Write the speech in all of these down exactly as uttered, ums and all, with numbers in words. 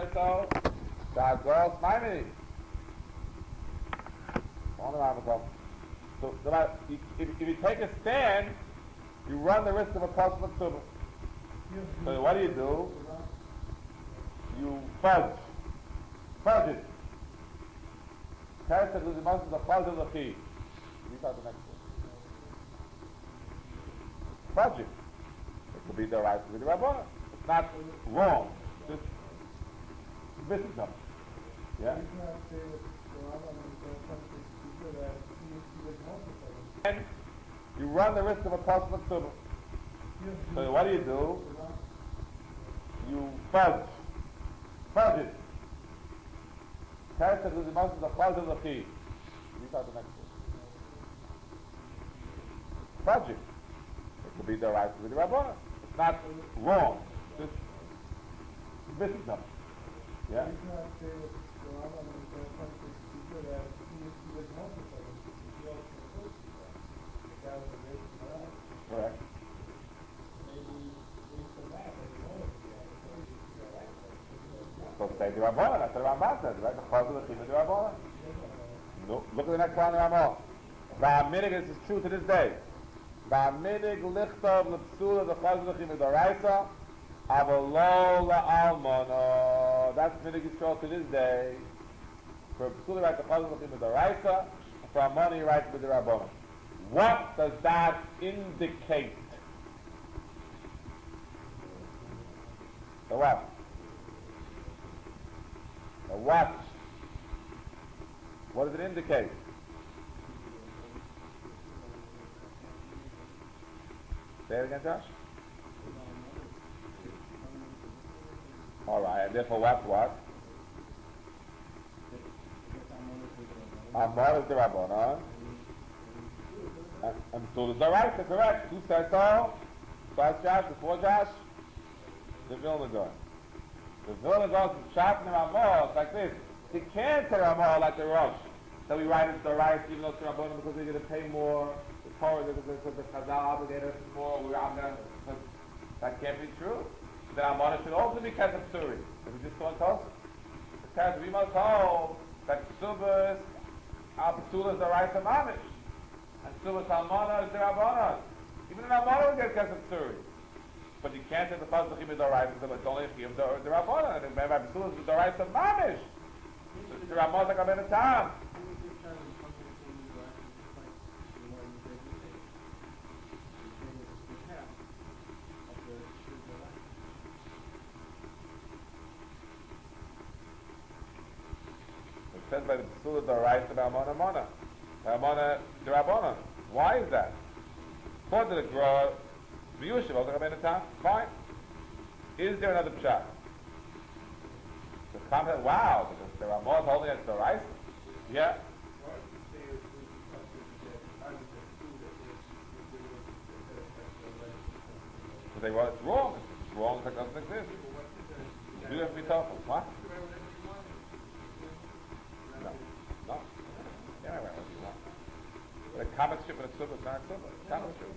says so, that girl's Maimonides. On the Rambam. So, so if, if you take a stand, you run the risk of a possible tumor. So what do you do? You fudge. Fudge it. Test it with the most of the fudge of the key. Read out the next one. Fudge it. It could be the right, it could be the Rabbana. It's not wrong. Just missing something. Yeah? And you run the risk of a possible tumor. So what do you do? You fudge. Fudge it. Test it with the most of the fudge of the key. Read out the next one. Fudge it. It could be the right, it could be the Rabbana. It's not wrong. Just missing something. Yeah? Correct. So say the Rabbana, that's what the Rambam says, right? The Chazal of the Rabbana. No, look at the next one, the Rambam. Va'aminig, this is true to this day. Va'aminig lichtav l'psula the Chazal of the Raisa, avalo la'almana. That's minig Yisrael to this day. For psula writes the Chazal of the Raisa, for Amani he writes with the Rabbana. What does that indicate? The what? The what? What does it indicate? Say it again, Josh. All right, and therefore what? What? Amar is the Rabbanon. And, and so is the right, that's correct. Who says so? First Josh, before Josh? The Vilna Gaon. The Vilna Gaon is shot in the Ramah, it's like this. You can't say Ramah like the Rosh. So we write it to the right, even though it's Rabbanon, because they're going to pay more. The Torah, because the Chazal obligated us more. We're obligated. That can't be true. The Amana should also be Kesef Suri. If we just go and tell us. Because we must hold that Ksubas, our Psula is the right of Mamish. And Ksubas Almana is the Rabbanon. Even the Rabbanon will get Kesef Suri. But you can't say the Chazal Chim is the right, because it's only Chim the the Rabbanon. And the Psula is the right of Mamish. The Rabbanon is like a better time. Said by the Psula the right of Amana Mana. Amana the Rabbana. Why is that? According to the Gra, V'yushiv, also Rabbeinu Tam, fine. Is there another pshat? The comment, wow, because the Ramah is holding it the right? Yeah. Because they wrote it's wrong. It's wrong, it doesn't exist. You have to be tough. What? No. No. Yeah, right, what do you want? But a comic strip and a silver is not a silver. Comic strip.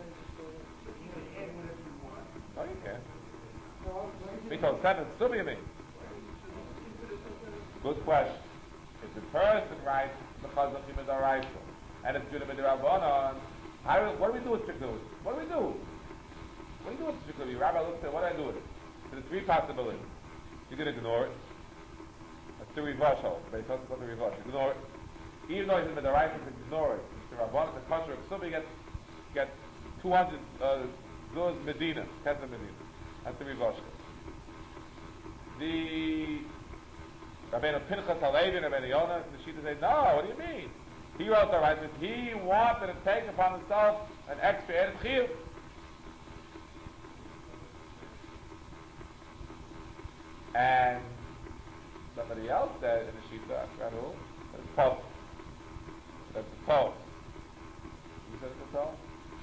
Oh, you can. Because seven silver, you mean? Good question. If the person writes the Chazal Chim D'Oraisa and it's Judah B'D'Rabbanan, how what do we do with Shikli? What do we do? What do you do with Shikli? Rabbi looks at what do I do with it? There's three possibilities. You can ignore it. That's the reverse hold. They talk about the reverse. Ignore it. Even though he's in the right, you can ignore it. The Rabban, the kosher of Subi gets get two hundred uh, zuz Medina, Kesef Medina. That's the reverse. The Rabbeinu Pinchas Halevi and Rabbeinu Yonah, the Shita say, no, what do you mean? He wrote the right, but he wanted to take upon himself an extra Eretz Chiyuv. And somebody else said in the Shita, I forgot who, that's Paul. That's Paul. You said it's Paul?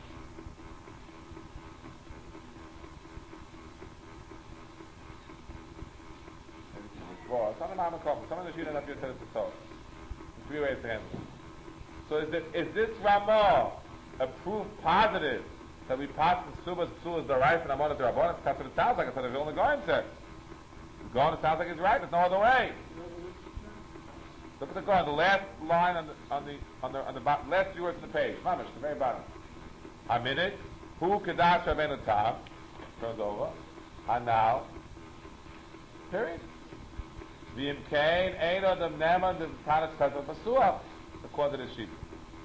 Well, some of them have come. Some of the Shita have said it's Paul. There's three ways to handle it. So is, it, is this Ramah a proof positive that we pass the Subas, Subas, the right, and Amon, the Rabbanon? That's what it sounds like. It's what the Vilna Gaon said. Gaon, it sounds like he's right. There's no other way. Look at the Gaon, the last line on the on the on the on the bottom, last few words on the page. Mamish, the very bottom. Aminik, who Kedash Rabbeinu Tam, turns over. Hanal. Period. V'im kain ein odem neman the tanis chazal b'suach, according to the sheet.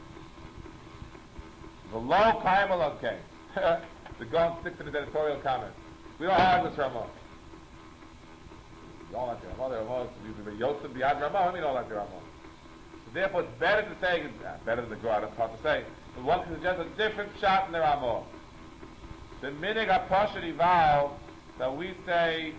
The low kaimal okay. The Gaon sticks in his editorial comment. We don't have this Ramah. You don't like the Ramah. The Ramah is be Yosef b'yad Ramah. We don't like the Ramah. So therefore, it's better to say, uh, better than the Gaon. It's hard to say. But one can suggest a different shot in the Ramah. The minig apashad ival that we say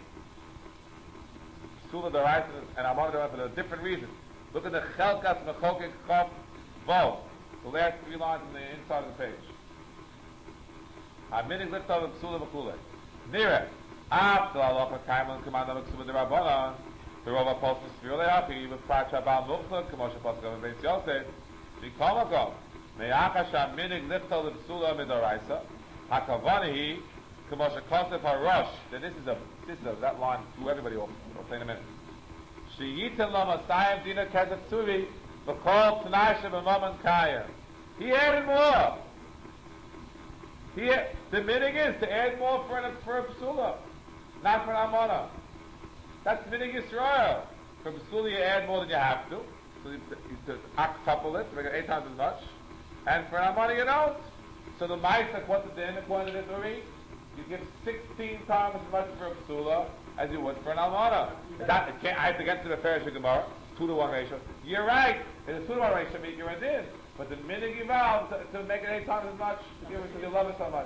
Sula D'Oraisa and Amar D'Oraisa for a different reason. Look at the Chelkas Mechokek Chof Vo. The last three lines on the inside of the page. Haminig lift over Psula Mekule. Nire. After Allah Kaiman Command of Psula D'Rabbanan. The Rova Postal Sphere Leapi with Pacha Bal Mukla, Kamosha Pascal and Beis Yosef. Nikomagom. Me'acha Shaminig lift over Psula D'Oraisa. Hakavanihi. Kamosha Kosef HaRosh. Then this is a, this is a, that line, to everybody will say in a minute. Sheyitin Lama Sayim Dina Kezatsuri. B'kol T'nai Sheb'maman Kaya. He added more. He, the minig is to add more for, an, for a psula, not for an amana. That's minig Yisrael. For psula you add more than you have to. So you, you octuple it, to make it eight times as much. And for an amana you don't. So the ma'aseh, what's the din according to this Uri? You give sixteen times as much for a psula as you would for an almana. That, it can't, I have to get to the Parish Gemara, two to one ratio. You're right. In a two to one ratio, means you're a din. But the minute you vow to, to make it eight times as much, to give it because you love it so much.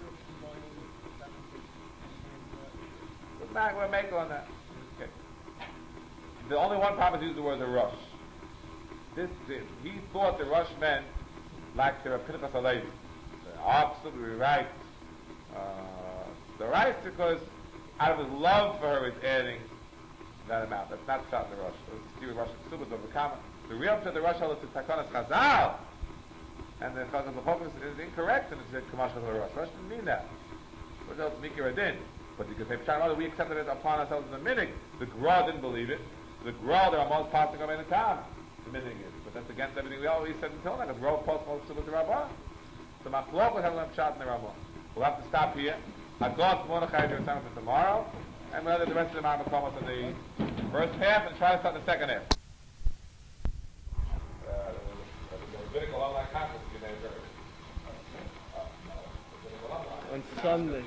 Look back, we'll make on that. Okay. The only one problem is use the word the rush. This, this, he thought the rush meant like the Pinchas Halevi. Absolutely right. Uh, the right because out of his love for her is adding that amount. That's not shot in the rush. It's Rush Super of the comment. The real to the rush is to Takonas Chazal. And the Chazal B'chokos is incorrect and it said Kamash the rush. Rush didn't mean that. Rush else Mikir Adin. But you can say Pshat, we accepted it upon ourselves as a minig. The Gra didn't believe it. The Gra, there are most passing of any time. The minig is. But that's against everything we always said until now. The Gra post most of the Rabbah. So Machlok will have a Pshat in the Rabbah. We'll have to stop here. I've got Mordechai to return for tomorrow. And we'll have the rest of the Ma'amah Komos in the first half and try to start the second half. On Sunday.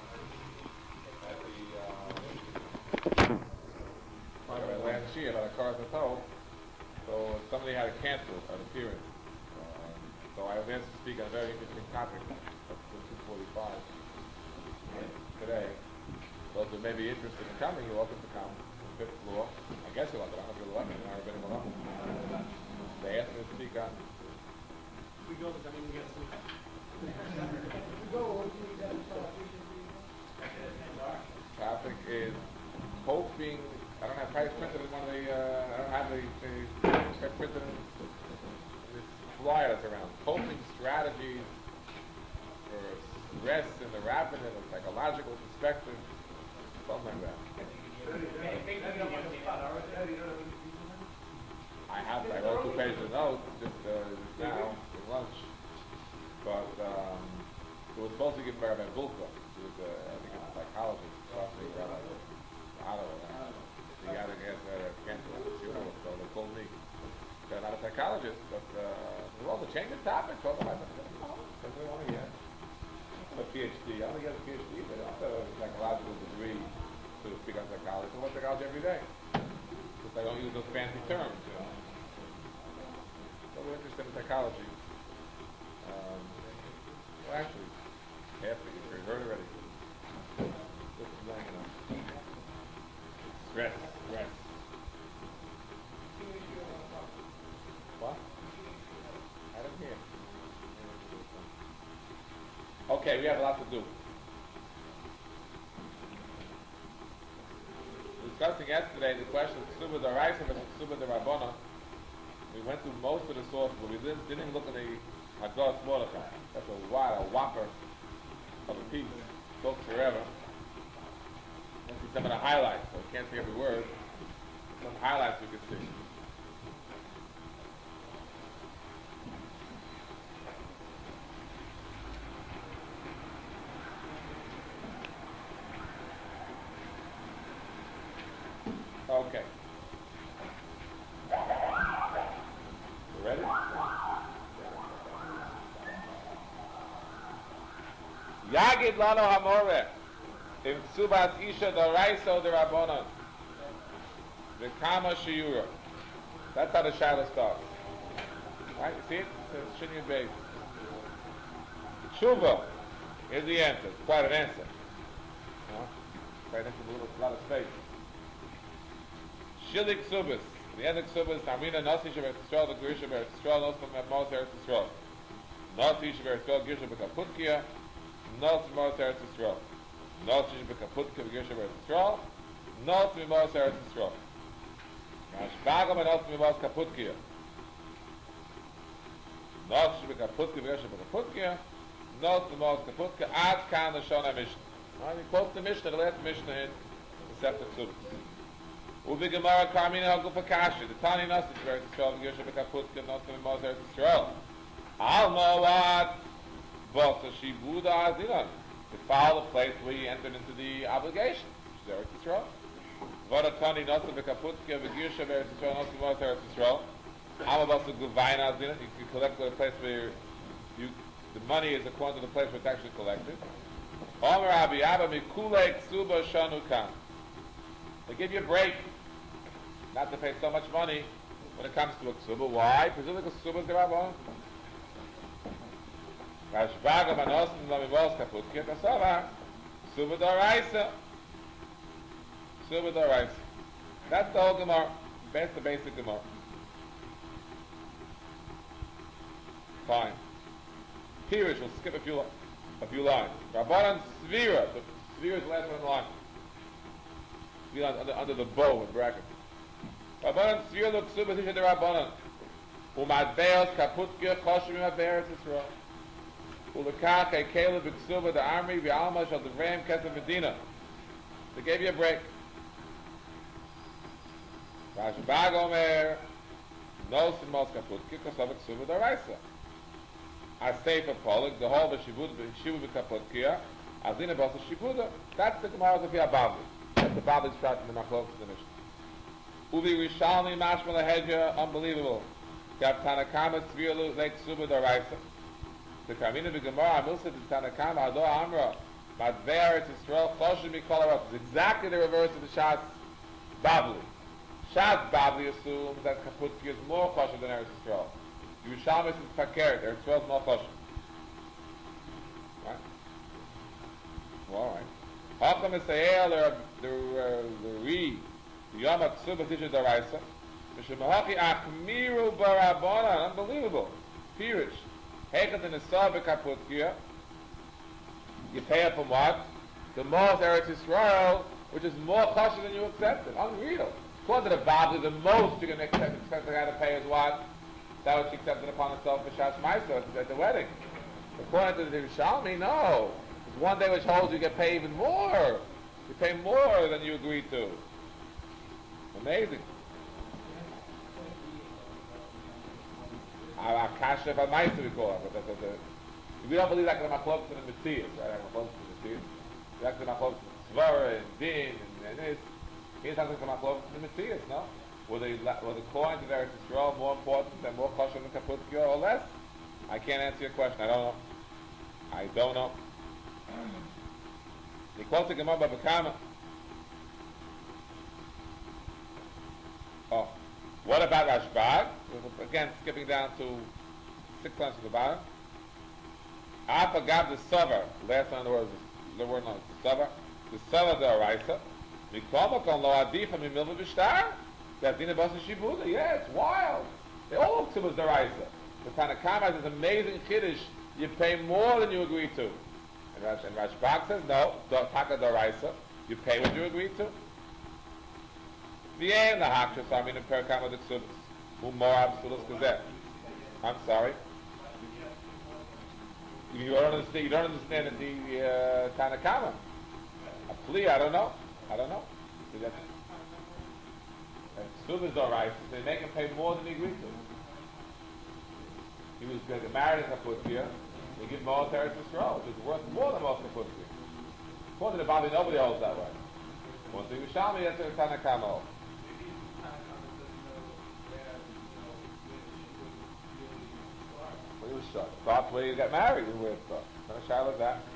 Last year, about a car's a tow, so somebody had to cancel an appearance. Uh, so I was asked to speak on a very interesting topic at two forty-five today. Those who may be interested in coming, you're welcome to come to the fifth floor. I guess you're welcome. I don't know if you're welcome. I've been welcome. They asked me to speak on. We go to the meeting against Topic is hoping. I don't have price printed in one of the. Uh, I don't have the, the printed in this flyer that's around. Coping strategies for stress in the rapid and the psychological perspective, something like that. I have. I wrote two pages of notes just, uh, just now for lunch, but um, it was supposed to give by Rabbi Bulka. He was, uh, I think, it's a psychologist. Probably Rabbi Otto. He got to get uh, cancer at the funeral, so they called me. They're not a psychologist, but uh, well, to change the topic, talk about it. No, that's what I want to get. A PhD. I want to get a PhD, but I don't have a psychological degree to speak on psychology. I watch psychology every day. Just I don't use those fancy terms, you know. So we're interested in psychology. Um, well, actually, half of you heard already. This is long enough. Stress, stress. What? I don't hear. Okay, we have a lot to do. Discussing yesterday the question of Ksuba D'Oraisa versus Ksuba D'Rabbana. We went through most of the sources, but we didn't, didn't look at the Haggadah Mordechai. That's a wild, a whopper of a piece. Spoke forever. see some of the highlights. So we can't see every word. Some highlights we can see. Okay. You ready? Yagid lano hamore. Im ksubas isha d'oraisa d'rabonon. V'kama shiura. That's how the shadow starts. Right? You see it? It says Shinyan Beis. Tshuva is the answer. It's quite an answer. No? Right next to a little, lot of space. Shilik Subis. The end of Subis, Amina Nasi Shever Yisrael, the Gerisha Ber Yisrael, Nos from Mos Eretz Yisrael. Nasi Shever Yisrael, Gerisha Bekaputkia, Nos Mos Eretz Yisrael. Nasi Shever Bekaputkia, Gerisha Ber Yisrael, Nos Mos Eretz Yisrael. Mashbagam and Nos Mos Kaputkia. Nasi Shever Bekaputkia, Gerisha Bekaputkia, Nos Mos Kaputkia, Ad Kan the Shona Mishnah. He quotes the Mishnah, the last Mishnah in the Sefer Subis. Ubi Gemara Karmina Hagufa Kashi. The Tani Nasi Shver Yisrael Gerisha Bekaputka Nasi Mos Eretz Yisrael. Alma what? Bosa Shibuda Azinon. To follow the place where you entered into the obligation. Which is Eretz Yisrael. Vada Tani Nasi Bekaputka Gerisha Eretz Yisrael Nasi Mos Eretz Yisrael. Alma Bosa Guvaina Azinon. You collect the place where you, the money is according to the place where it's actually collected. Omer Abi Abba Mikule Ksuba Shanukan. They give you a break. Not to pay so much money when it comes to a ksuba. Why? Presumably because ksuba is the Rabbon. Rashbaga manosin lamivos kaputke kasava. Ksuba d'oraisa. Ksuba d'oraisa. That's the whole Gemara. That's the basic Gemara. Fine. Pirish, we'll skip a few, a few lines. Rabbanan Svira. Svira is the last one in the line. Svira under, under the bow in brackets. Rabbanan Svira lo ksuba tisha de Rabbanan. Umadbeos kaputke choshim imadbeos Yisrael. Ulekach e kele b'ksuba de army v'alma shal devreim kesef medina. They gave you a break. Rashbag omer no simos kaputke kosov ksuba d'oraisa. I say for Polik, the whole b'shivud b'shivu b'kaputkia, azina b'asa shivuda. That's the Gemara of the Abavli. That's the Bavli's shot in the Machlokes in the Mishnah. Uvi Rishalni Mashma Lahedja, unbelievable. Gav Tanakama Tzvielu Lake Suba D'Oraisa. The Kamina B'Gemara Amilsa to Tanakama Hado Amra Madve'er Eretz Yisrael Choshim Mikol Arot. It's exactly the reverse of the Shas Bavli. Shas Bavli assumes that Kaputki is more Choshim than Eretz Yisrael. Yerushalmi is Fakert. Eretz Yisrael is more Choshim. Right? Well, all right. Hakam Esayel the the Re. Yom HaKsuba Tisha D'Oraisa. Mishamahachi Achmiru Barabonan. Unbelievable. Pirish. Hekat in the Sabah Kaputkia. You pay up from what? The most Eretz Yisrael, which is more kosher than you accepted. Unreal. According to the Bavli, the most you're going to expect, expect the guy to pay is what? That which he accepted upon himself for Shas Maisa at the wedding. According to the Yerushalmi, no. There's one day which holds you get paid even more. You pay more than you agreed to. Amazing. Akasha if I might we call it, but we don't believe like the Machlokes and the Metzias, right? Machlokes and the Metzias. We like the Machlokes and Svara and Din and this. Here's something from Machlokes and the Metzias, no? Were the were the coins of Eretz Yisrael more important and more kosher than Kaputkia or less? I can't answer your question. I don't know. I don't know. He quotes the Gemara by Bekama. Oh, what about Rashbag? Again, skipping down to six lines to the bottom. I forgot the Sava. Last one was the word no Sava. The Sava d'Oraisa. Mikomakon lo adifa mimilva b'shtar. That's in the Basa Shibuda. Yeah, it's wild. They all look to us d'Oraisa. The Tanakama has this amazing chiddush. You pay more than you agreed to. And, Rash, and Rashbag says no. Taka d'Oraisa. You pay what you agreed to. The end the Hakshas I mean in Perkama the Ksubas. Umar Absolus Gazette. I'm sorry. You don't understand you don't understand the uh, Tanakama. A plea, I don't know. I don't know. See, that's, and Ksuba is alright. They make him pay more than he agreed to. He was going to get married in Kaputzia. They give him all Teretz Yisrael, which is worth more than most Kaputzia. According to the Bobby, nobody holds that way. Once the Yerushalmi, that's a Tanakh holds. Well, he was shot. Thought where you got married is where it starts. No shy like that.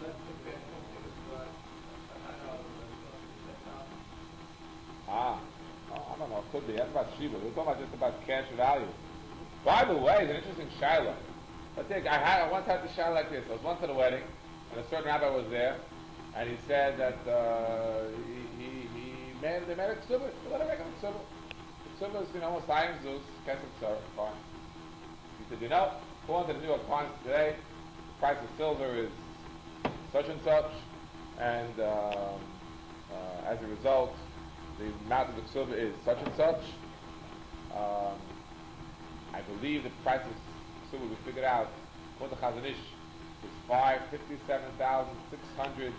Ah. Oh, I don't know. It could be. That's about Shiva. We're talking about just about cash value. By the way, it's an interesting Shiloh. I think I had I once had the Shiloh like this. I was once at a wedding, and a certain rabbi was there, and he said that uh, he, he, he made, they made a ksuba. They let him make a ksuba. The ksuba is, you know, Messiah Zeus, Kesef Tzara, fine. He said, you know, according to the New York Times today, the price of silver is such and such, and um, uh, as a result, the amount of the ksuba is such and such. Um, I believe the price of silver we figured out, according to Chazon Ish, is five fifty-seven thousand six hundred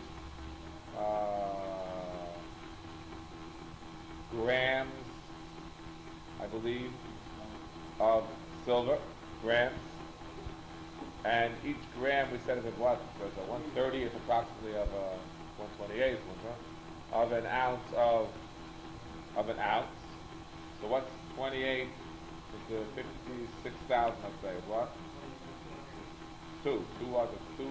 uh, grams, I believe, of silver, grams. And each gram we said is of what? So it's a one thirty is approximately of a one twenty-eight of an ounce of of an ounce. So what's twenty-eight? The fifty-six thousand, let's say, what? Two. Two what? Two.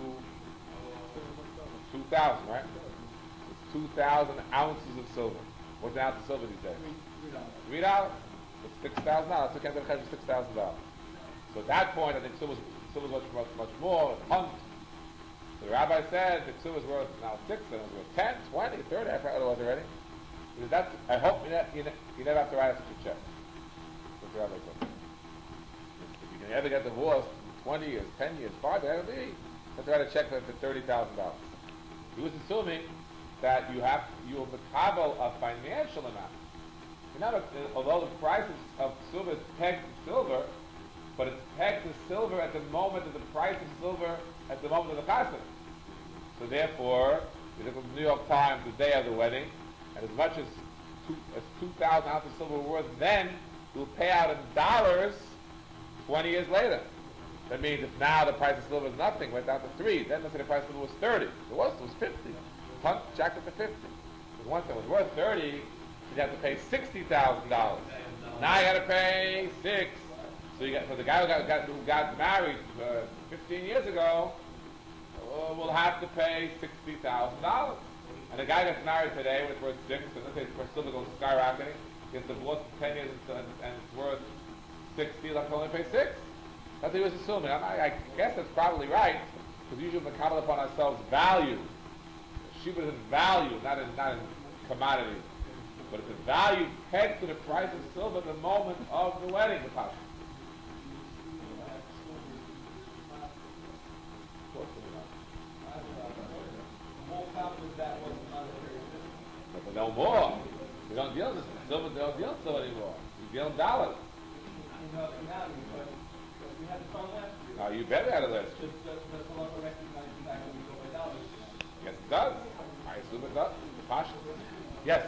Two thousand, right? It's two thousand ounces of silver. What's an ounce of silver these days? Three dollars. It's six thousand dollars. So can't be six thousand dollars. So at that point, I think silver silver was much, much, much more. Hunt. So the rabbi said that silver is worth now six, and it was worth ten, twenty, thirty. I forgot what it was already. Because that's. I hope you, ne- you, ne- you never have to write us such a check. If you can ever get divorced in twenty years, ten years, five, that'll be. You have to write a check for thirty thousand dollars. He was assuming that you have you will makabel a financial amount. You're not a, although the price of silver is pegged to silver, but it's pegged to silver at the moment of the price of silver at the moment of the chassid. So therefore, you look at the New York Times the day of the wedding, and as much as two, as two thousand ounces of silver were worth then, will pay out in dollars twenty years later. That means if now the price of silver is nothing, went down to three, then let's say the price of silver was thirty. It was, it was fifty. Hunt jacked up to fifty. Because once it was worth thirty, you'd have to pay sixty thousand dollars. Now you got to pay six. So you got, so the guy who got, got, who got married uh, fifteen years ago uh, will have to pay sixty thousand dollars. And the guy that's married today, when it's worth six, and let's say the silver goes skyrocketing, gets divorced for ten years and, and it's worth sixty, let's only pay six. That's what he was assuming. I, I guess that's probably right, because usually we count upon ourselves value. Shiva is in value, not in, not in commodity. But it's a value pegged to the price of silver at the moment of the wedding. The but no more. We don't deal with silver, we don't deal with silver anymore. We deal in dollars. Oh, you better have a list. Yes, it does. I assume it does. Pasha. Yes.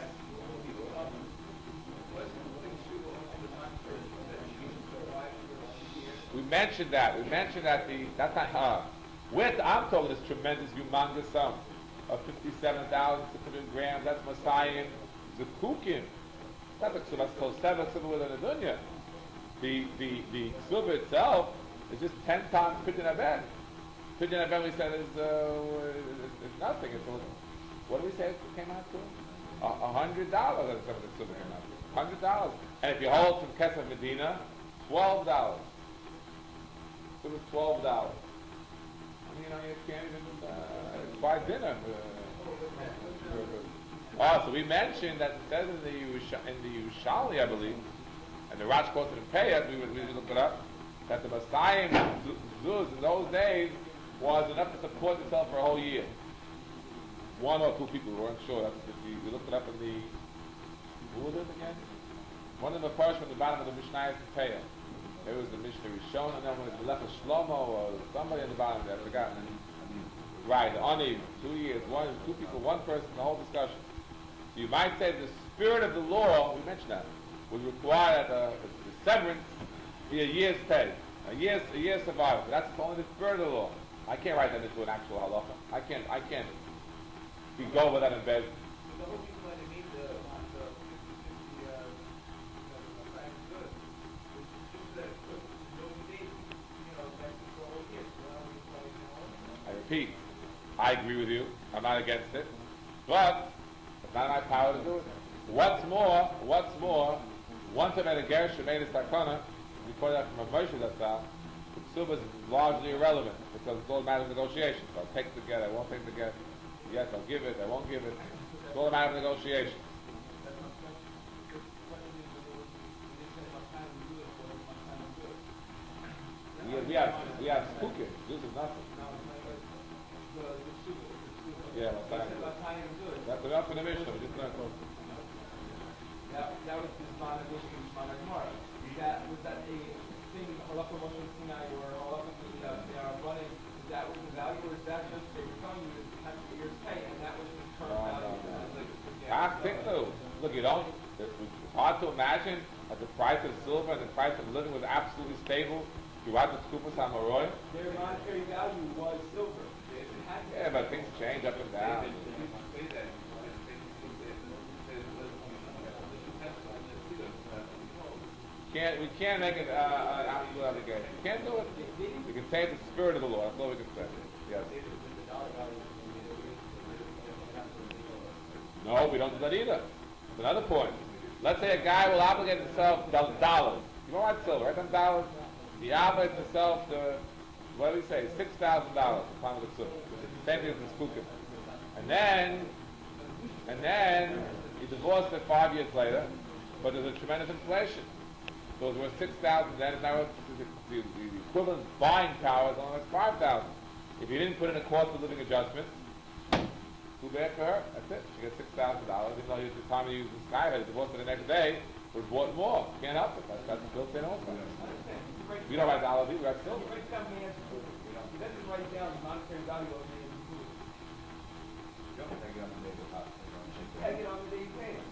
We mentioned that. We mentioned that the that's not uh, with I'm talking this tremendous, humongous sum of fifty-seven thousand six hundred grams. That's Messiah Zekukim. That's a ksuba. That's called seven ksuba within a dunya. The the the ksuba itself is just ten times pidyon aben. Pidyon aben we said is uh, is, is nothing. It's only, what do we say it came out to? A uh, hundred dollars. That's what the ksuba came out to. Hundred dollars. And if you hold from Kesef Medina, twelve dollars. So it was twelve dollars. You know, you can't even uh, buy dinner. Uh, oh, so we mentioned that it says in the Yusha, in the Yushali, I believe, and the Rash quoted in Payat, we, we looked it up, that the Messiah Zuz in those days was enough to support itself for a whole year. One or two people, we weren't sure. That's we, we looked it up in the, who was it again? One of the first from the bottom of the Mishnah is Payat. It was the Mishnah Rishon, and then when it was left a Shlomo or somebody at the bottom there, I forgot. Right, only two years, one, two people, one person, the whole discussion. So you might say the spirit of the law, we mentioned that, would require that the, the severance be a year's pay, a year's a year's survival. That's only the spirit of the law. I can't write that into an actual halacha. I can't. I can't. We go with that in bed. The whole reason why they made the the fifty, uh, the back good, was just that no days, you know, back to the whole year. So now we probably know. I repeat, I agree with you. I'm not against it, but it's not my power to do it. What's more, what's more, once I made a gersh made a takana, we call that from a Moshe Zatzal, the ksuba is largely irrelevant because it's all a matter of negotiation. So I'll take the get, I won't take the get. Yes, I'll give it, I won't give it. It's all a matter of negotiation. We have, we have, we have spooking. This is nothing. Yeah, that's that's enough for the Mishnah. We just learned. That, that was this non-negotiable Shemana Gemara. Is that, was that a thing, Halacha Moshe Sinai or Halacha they are running, is that what the value, or is that just they were telling you it's half a year's pay and that was the current No, value? no, no. Like, I think so. Look, you don't, it's hard to imagine that the price of silver and the price of living was absolutely stable throughout the Skupas HaMaroy. their monetary value was silver. It had to Yeah, but things change up and down. Can't, we can't make it uh, an absolute obligation. We can't do it. We can say it's the spirit of the law. That's all we can say. Yes. No, we don't do that either. It's another point. Let's say a guy will obligate himself to dollars. You don't want silver, right? Them dollars. He obligates himself to, what do we say, six thousand dollars upon the silver. Same thing as the spukim. And then, and then he divorced it five years later, but there's a tremendous inflation. So it was six thousand. Then now the, the, the equivalent buying power is only like five thousand. If you didn't put in a cost of living adjustment, too bad for her. That's it. She gets six thousand dollars. Even though the time you use the sky, her divorced it the next day, was bought more. Can't help it. That's, that's built in also. We don't write dollars either. We write silver. He writes down the answer to it. He doesn't write down the monetary value of the food. Take it on the day you pay it.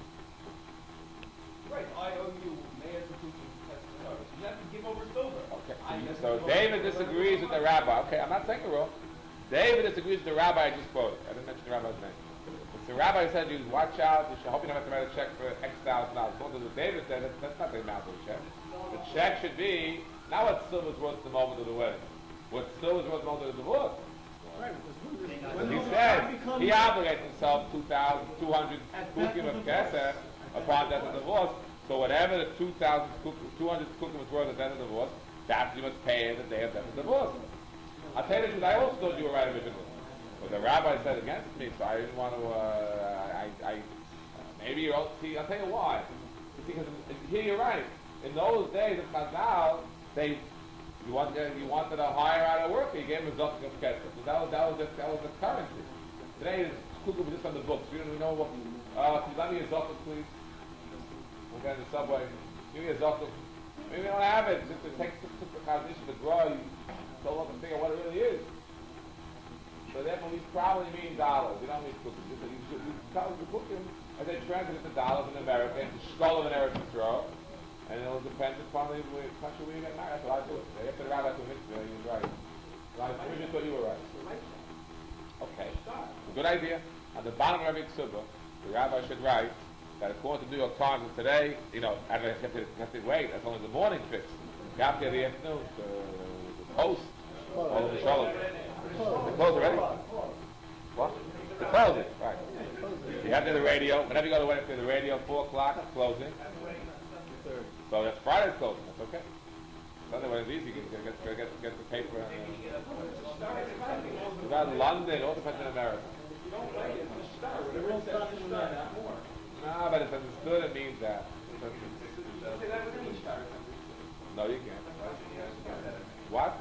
Right, I owe you mayor's approval. You have to give over silver. Okay. I have to So give over David silver. disagrees with the rabbi. Okay, I'm not saying it wrong. David disagrees with the rabbi I just quoted. I didn't mention the rabbi's name. It's the rabbi said, "You watch out. You should hope you don't have to write a check for X thousand dollars." What David said, that's, that's not the amount of the check. The check should be not what silver's worth at the moment of the wedding. What silver's worth at the moment of the divorce. He said he obligates himself two thousand two hundred kukim of kesef upon death of divorce. So whatever the two thousand two hundred kukim was worth at the end of the divorce, that you must pay at the day of death of divorce. I'll tell you the truth. I also thought you were right originally, but the rabbi said against me, so I didn't want to. Uh, I, I uh, maybe you're. See, I'll tell you why. Because here you're right. In those days of Chazal, they you wanted you wanted to hire out a worker. You gave him a zok of kesef. So that was that was just, that was the currency. Today it's kukum just on the books. We don't even know what. Uh, can you let me a zok, please? We'll get in the subway. Give me a zok. Maybe we don't have it. Just to take took the cognition to grow. You don't look and figure what it really is. So therefore, we probably mean dollars. We don't mean kukum. You should you tell the kukum as they translate it to dollars in America, into shkolim in Eretz Yisrael. And it will depend upon the country where you get married. That's what I do. After the rabbi to mitzvah, he was right. So I originally thought you were right. Okay. Good idea. On the bottom of every ksubah, the rabbi should write that according to New York Times of today, you know, I have to, have to wait. That's only the morning fix. You have to have the afternoon. The, the post. All the shalom. The close already? What? The closing. Right. You have to have the radio. Whenever you go to the wedding, the radio, four o'clock, closing. So that's Friday's closing. That's okay. Sunday when it's easy, you get, get, get, get the paper. And, uh, about London, all depends on America. No, but it's understood. It means that. No, you can't. What?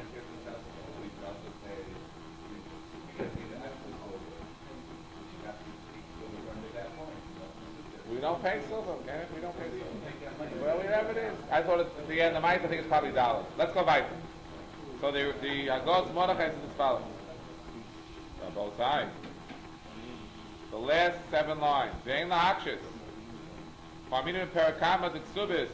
We don't pay silver, okay? We don't pay silver. Well, whatever it is. I thought it's, at the end of the night, I think it's probably dollars. Let's go back. So the the uh, God's Mordechai says as follows. On both sides. the last seven lines. Ve'en la'akshis. Parminim perakama t'ksubis.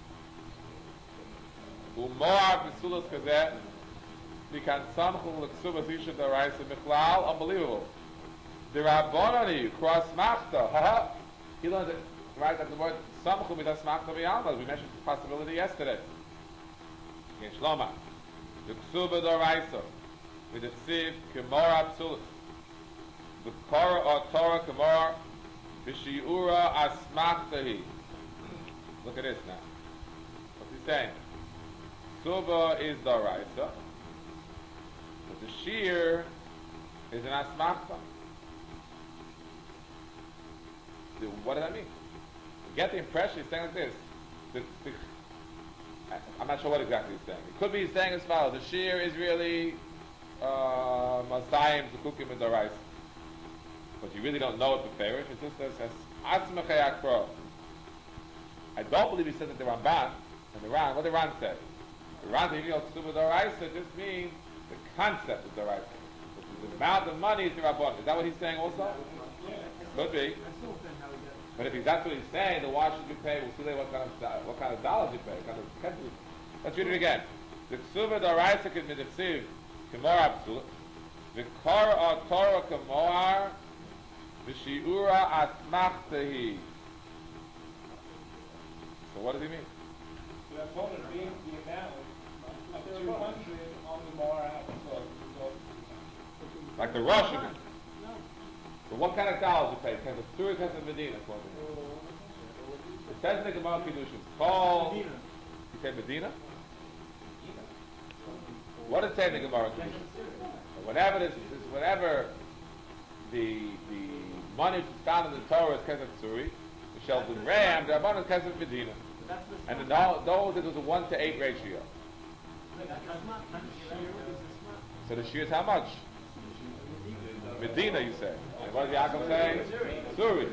U'mo'av v'sulas kazeh. Mikan samchu l'ksubas isha d'araisa michlal. Unbelievable. The Rabbonani, cross machta. Ha He learned it, right, that the word samchu midas machta v'yalma. We mentioned this possibility yesterday. In Shloma. The ksuba d'araisa. With the tsiv, k'mora psulas. The Korah or Torah Kamar Vishiura Asmachtahi. Look at this now. What's he saying? Suba is the Raisa, but the Shir is an Asmachta. What does that mean? You get the impression he's saying like this. The, the, I'm not sure what exactly he's saying. It could be he's saying as follows. The Shir is really uh, Masayim Zukukim and the Raisa. But you really don't know it the Farish. It just says, Atzmachei Akro. I don't believe he said that the Ramban and the Ran, what did the Ran say? The Ran, if you know Ksubah D'Oraisa, just means the concept of D'Oraisa. The amount of money is the Rabbon. Is that what he's saying also? Could be. But if that's what he's saying, then why should you pay? We'll see later what kind of, what kind of dollars you pay. What kind of, let's read it again. The Ksubah D'Oraisa can be the Tziv, K'mor Absul. The Korah Torah K'mor V'shi'ura asmachtahi. So what does he mean? The opponent being the amount of two hundred on the Mora. Like the Russian. So what kind of dollars you pay? Because the Surah has in Medina. It says in the Gemara Kiddushin, it's called, you say Medina? What does it say in the Gemara Kiddushin? Whatever this is, whatever the the money which is found in the Torah is Kesef Tzuri, the Shel Dun Ram, the Rabban is Kesef Medina. And the those it was a one to eight ratio. So the Shir is how much? Medina, you say. And what does Yaakov say? Tzuri.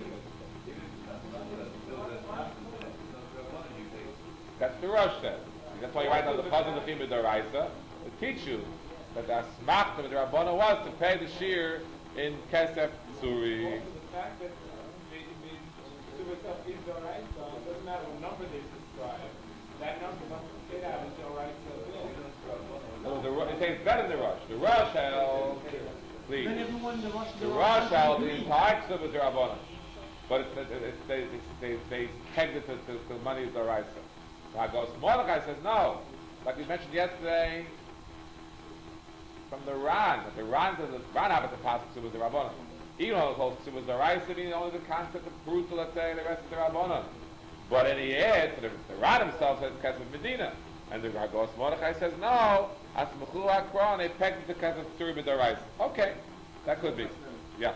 That's the Rosh says. That's why you write down the Chazon the Chim D'Oraisa to teach you that the Asmachta of the Rabbana was to pay the Shir in Kesef Tzuri. Also the fact that the Subatab is D'Oraisa, it doesn't matter what number they subscribe. That number must fit out as D'Oraisa. No, the, it says better than the Rosh. The Rosh held, please. The Rosh held the entire Tzub of the Rabbana. But it's, it's, it's, they, they, they pegged it to, to, to money of D'Oraisa. So Hagos Mordechai says no. Like we mentioned yesterday, from the Ran, that the Ran says the Ran happened to pass Tzub of the Rabbana. Even though it calls Tzub of the D'Oraisa, meaning only the concept of Pruta, let's say, the rest of the Rabbana. But in the end, the, the Ran himself says Kesef Medina. And the Hagos Mordechai says no. Asmachu Akron, they pegged it to Kesef Tzuri B'Doraisa. Okay, that could be. Yeah.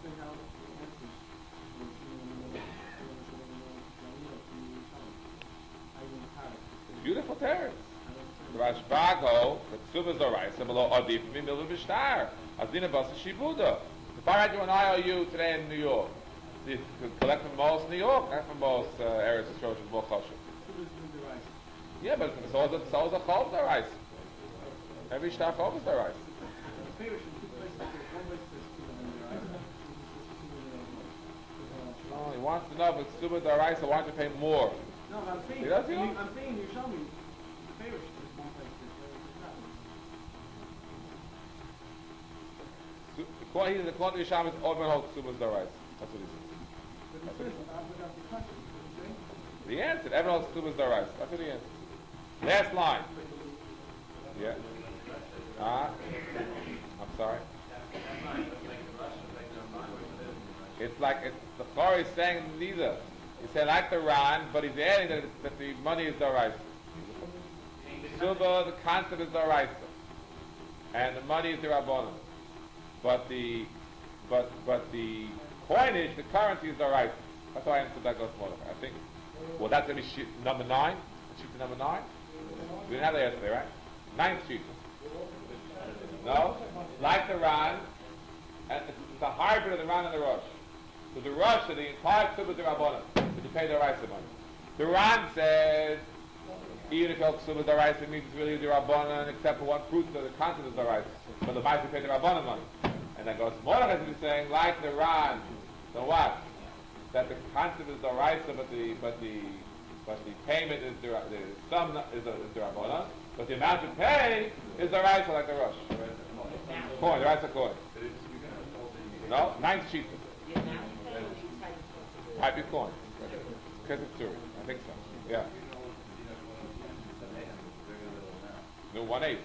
Beautiful terrace. The Rashbago, the Tzubas Doraisa, below Adif, Mimil Vishtar, Azina Basa Shibuda. If I write you an I O U today in New York, see if you could collect from most New York, not from most uh, areas of Shosha, more Chosha. Yeah, but it's always a, always a Chol Doraisa. Every Shtar Chol is Doraisa. Oh, he wants to know if it's Tzubas Doraisa, why don't you pay more? No, but I'm saying, You know, I'm saying, I'm saying you show me the favorite is one place. According to the Quantity Sham is overall Tzubas Doraisa. That's what he says. But it says, without the question, what you say? The answer, everyone else Tzubas Doraisa. That's what he answers. Last line. Yeah. Ah. I'm sorry. It's like, it's, the Chor is saying neither. He said like the Ran, but he's adding that, that the money is Doraisa. Suba, the concept is Doraisa. And the money is the Rabbanon. But the, but, but the coinage, the currency is Doraisa. That's why I answered that goes more. I think, well, that's going to be sheet number nine. Sheet number nine. We didn't have that yesterday, right? Ninth sheet. No? Like the Ran, and it's the hybrid of the Ran and the Rosh. So the Rosh, so the entire Tzubah the Rabbanon, but you pay the Raisa money. The Ran says, even if Tzubah the Raisa means it's really the Rabbanon, except for one fruit, so the concept is the Raisa. But the Raisa pay the Rabbanon money. And then goes Mordechai is saying, like the Ran, So what? That the concept is Doraisa, but the but the but the payment is the the sum is the is the Rabbanan, but the amount you pay is Doraisa, like the Rosh. Coin, Doraisa coin. No, nine sheets. Type of coin. Because it's true. I think so. Yeah. No, one eighth.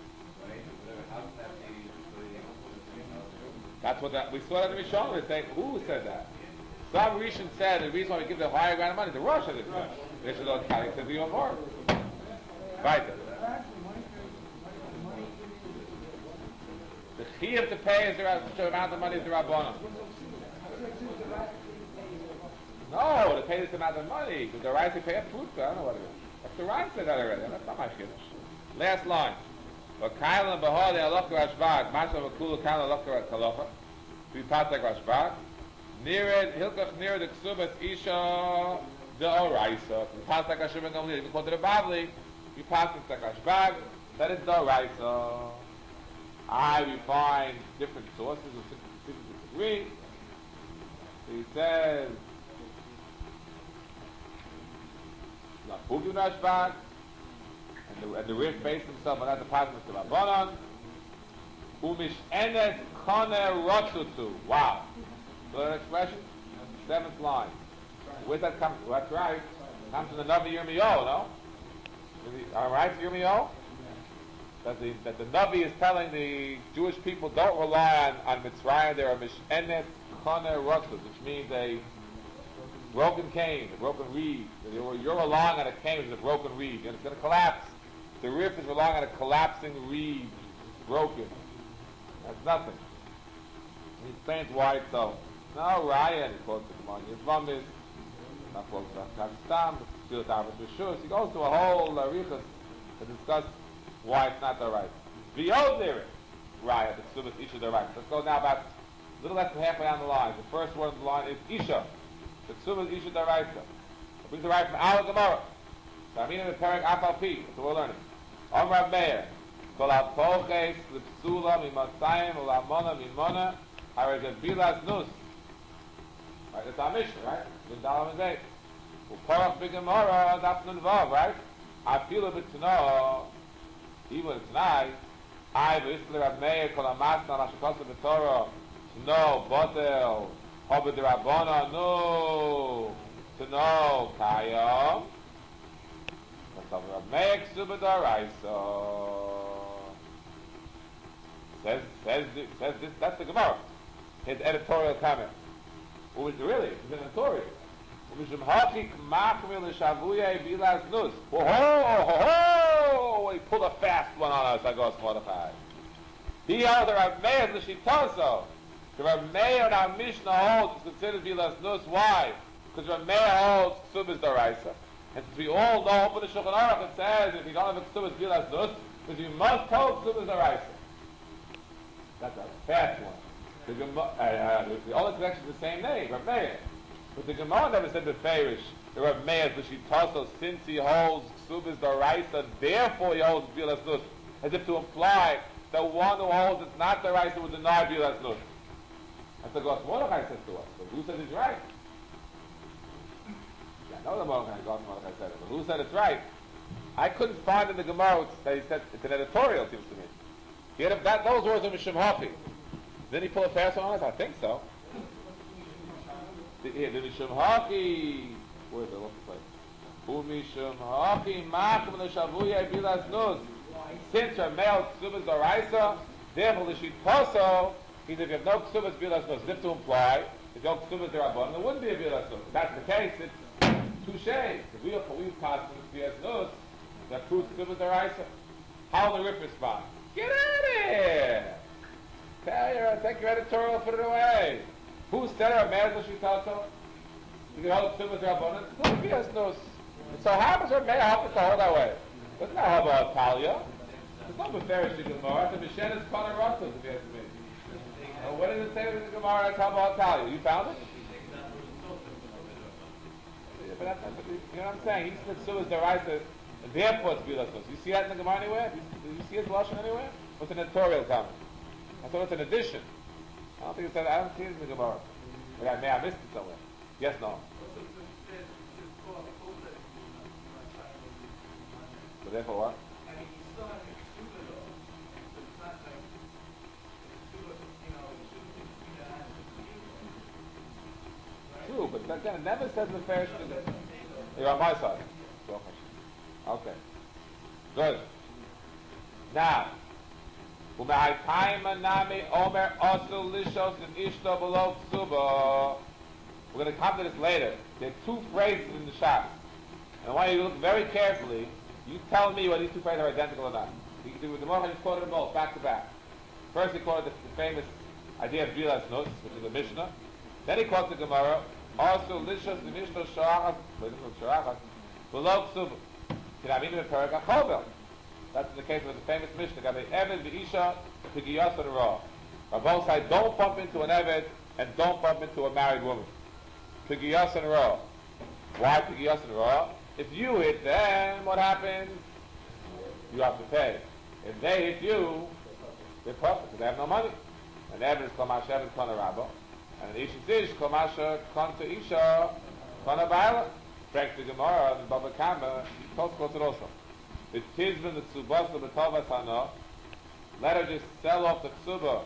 That's what that we saw that in Rishon. They say, who said that? Some Rishon said the reason why we give the higher amount of money, the Rosh did it. They should not carry to be more. Right. The chiyuv to pay is the amount of money is the Rabbanon. No, to pay this amount of money, because the right to pay a fruit, I don't know what it is. That's the right said that already. That's not my chiddush. Last line. But Kail and Bahar the Alokar Rashbag, Masha Vakulu Kail Alokar Kalocha, we patek Rashbag, near it, Hilkach near the Ksubas Isha the Oraisa, we patek Rashbag Gamliel, we call it the Bavli, we patek Rashbag, that is the Oraisa. I, we find different sources, we disagree. He says, Lafugu Rashbag, and the, and the Rif based himself on that the passage of Rabbanon. Umish enes kone rotzutu. Wow. So that expression? Seventh line. Where's that come from? That's right. Comes from the Navi Yirmiyahu, no? All right, Yirmiyahu? That the, that the Navi is telling the Jewish people don't rely on, on Mitzrayim. They're a mish enes kone rotzut, which means a broken cane, a broken reed. You're, you're relying on a cane which is a broken reed, and it's going to collapse. The Rif is relying on a collapsing reed, broken. That's nothing. He explains why it's so. No, Ryan, he quotes the Gemara. Yisvam is not quotes Kakistam, Still Tavis Rishus. He goes to a whole Arichas to discuss why it's not the right. V'yod there, Raya, the Ksubas Isha the right. Let's go now about a little less than halfway down the line. The first word on the line is Isha. The Ksubas Isha the right. It brings the right from Al Gemara. So I mean in the Perek Afal Pi. That's what we're learning. Omar Meir. Kol ha-poches l'psula mi-masayim ula-mona mi-mona hara bilas nus. Right, that's our mission, right? V'dalam and Zayt. U'porach b'gemara daf nun vav, right? Afilu b'tno, even tonight, I v'isli Rav Meir kol ha-masna l'ashikosa b'torah tno botel hobe d'Rabbana no tno kayom. Rav Says, says, says this, that's the Gemara. His editorial comment. Who is really? It's an editorial. Oh, he pulled a fast one on us, I go Mordechai. He held the Rav Meir l'shitaso. The Rav Meir in our Mishnah holds is considered Bilas Nus. Why? Because Rav Meir holds Ksubas Doraisa. And since we all know, open the Shulchan Aruch, it says if you don't have a Ksubas Bilas Nus, because you must hold Ksubas Doraisa. That's a fast one. The, Gem- uh, uh, the only connection is the same name, Rav Meir. But the Gemara never said Beferish, the Rav Meir, l'shitaso, since he holds Ksubas Doraisa, therefore he holds Bilas Nus, as if to imply that one who holds it's not Doraisa would deny Bilas Nus. That's what Gos Mordechai says to us. But who said it's right? Yeah, I know the Mordechai, Gos Mordechai said it, but who said it's right? I couldn't find in the Gemara that he said it's an editorial, it seems to me. He had a, that, those words are Mishum Hachi. Didn't he pull a fast one on us? I think so. The, the Mishum Hachi, where is it? What's the place? Hu Mishum Hachi Machum L'Shavuya Bilas Nus. Since your male Ksubas Doraisa, therefore the Shitaso, if you have no Ksubas Bilas Nus, if to imply, if you have no Ksubas Derabon, there wouldn't be a Bilas Nus. If that's the case, it's touche. If we have we pass Bilas Nus, that proves Ksubas Doraisa. How will the Rif respond? Get out of here! Tell your, take your editorial, put it away. Who said it? Rav Shitaso? You can hold Ksubas Derabon. It's not Bilas Nus. So how does Rav Meir help us to hold that way? Doesn't that help about Talia? It's not Beferish the Gemara. It's a Mishenes Panaratos, if you ask me. Well, what does it say in the Gemara? It's how about Talia? You found it? Yeah, but that's, you know what I'm saying? He said Ksubas Doraisa, and therefore it's Bilas Nus. You see that in the Gemara anywhere? Do you see his Lashon anywhere? What's an editorial comment? I thought it's an addition. I don't think it's that. I don't see it in the Gemara. Yeah, may I missed it somewhere. Yes, no. Also, so it says, just call the Kosa if you want to try to go on there. So therefore what? I mean, you still have an extruder though. So it's not like, extruder, you know, extruder is between the hands of the people. Right? True, but again, it never says the fair shit. You're on my side. Okay. Good. Now, we're going to come to this later. There are two phrases in the Shas. And I want you to look very carefully. You tell me whether these two phrases are identical or not. You can do with the Mocha, he's quoted them both, back to back. First he quoted the, the famous idea of Bilas Nus, which is the Mishnah. Then he quotes the Gemara, also Lishos the Mishnah Shorachas, Shorachas, below Ksuba. Kiravinim and Perak HaChobel. That's in the case of the famous Mishnah. Gabi Eved v'Isha Pigiyos and Ra. On both sides, don't bump into an Eved and don't bump into a married woman. Pigiyos and Ra. Why Pigiyos and Ra? If you hit them, what happens? You have to pay. If they hit you, they're perfect because they have no money. And Eved is Komash Eved Kona Rabba. And an Isha Zish Komasha Konta Isha Kona Baila. Frank the Gemara and Baba Kamba, Tos quotes it also. The Tizman, the Ksubas, the Betova Sana, let her just sell off the Ksuba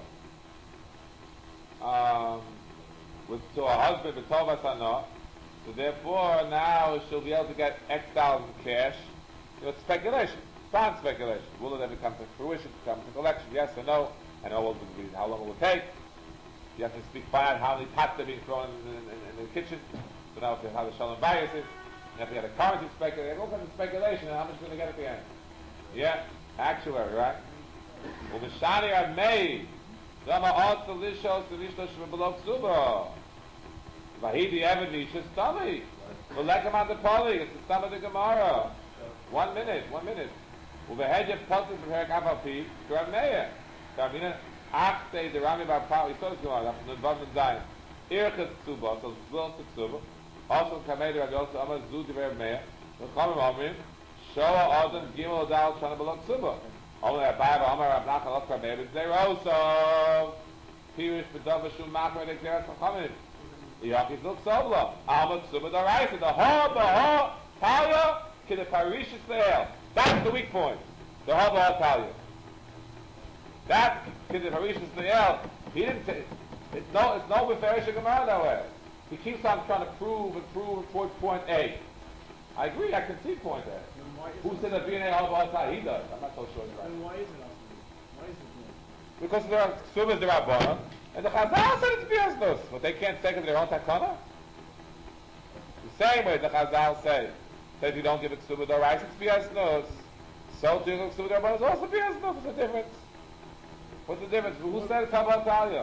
um, with, to her husband, Betova Sana. So therefore, now she'll be able to get X dollars in cash. You know, it's speculation. It's fine speculation. Will it ever come to fruition, come to collection? Yes or no? And how long will it take? You have to speak, find out how many pots are being thrown in, in, in, in the kitchen. So now how the Shalom bias is. You have to get a currency speculation, all kinds of speculation, and how much you're going to get at the end. Yeah, actuary, right? Well, the Shani are made. Dama also lishos the lishos below ksuba. Vahidi ever lishos tummy. Well, like him on the poly. It's the stomach of the Gemara. One minute, one minute. Well, the head of potter prepare kafapi to Rameya. So I mean, after the Rami bar Pao, we saw this Gemara. That's the Bavman Zion. Irchas ksuba, so it's little ksuba. Also, Kamei Rabbi Yosef Amar Zu Divrei Meir. The Chachamim Omrim Shoa Adam Gimel Dal Shana Below Ksuba. Only Rabbi Amar Rav Nachman Loch Kamei B'Zdei Rosa. Pirush B'Dava Shum Machmer Dekzeres Chachamim. Iyachis Luk Sobla. Alma Ksuba D'Oraisa. The Ho, the Ho, Talia, Kid Parishis Leil. That's the weak point. The Ho, the Ho, Talia. That's Kid Parishis Leil. He didn't say. It's no, it's no Beferish Gemara that way. He keeps on trying to prove and prove and prove point A. I agree, I can see point A. Who said that B N A all about He does. I'm not so sure. Right. And why is it Why is it Because there are Ksubas, there are Bonam, and the Chazal said it's Biasnos, but they can't say it their own Takana. The same way the Chazal say that if you don't give it Ksubas or rice, it's Biasnos. So to give Ksubas or Bonam is also Biasnos. What's the difference? What's the difference? Who said it's about Talia?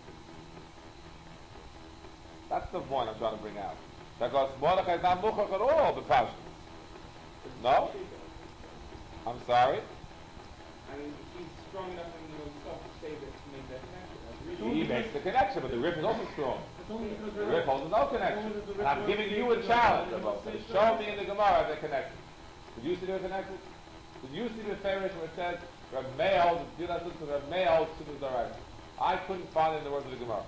That's the point I'm trying to bring out. Because Mordechai is not muchach at all, the Pashas. No? I'm sorry? I mean, he's strong enough in himself to say that to make that connection. He makes the connection, but the Rif is also strong. The Rif holds no connection. And I'm giving you a challenge. Show me in the Gemara the connection. Did you see the connection? Did you see the Farish where it says, Rav Meir holds, Rav Meir holds to the right? I couldn't find it in the words of the Gemara.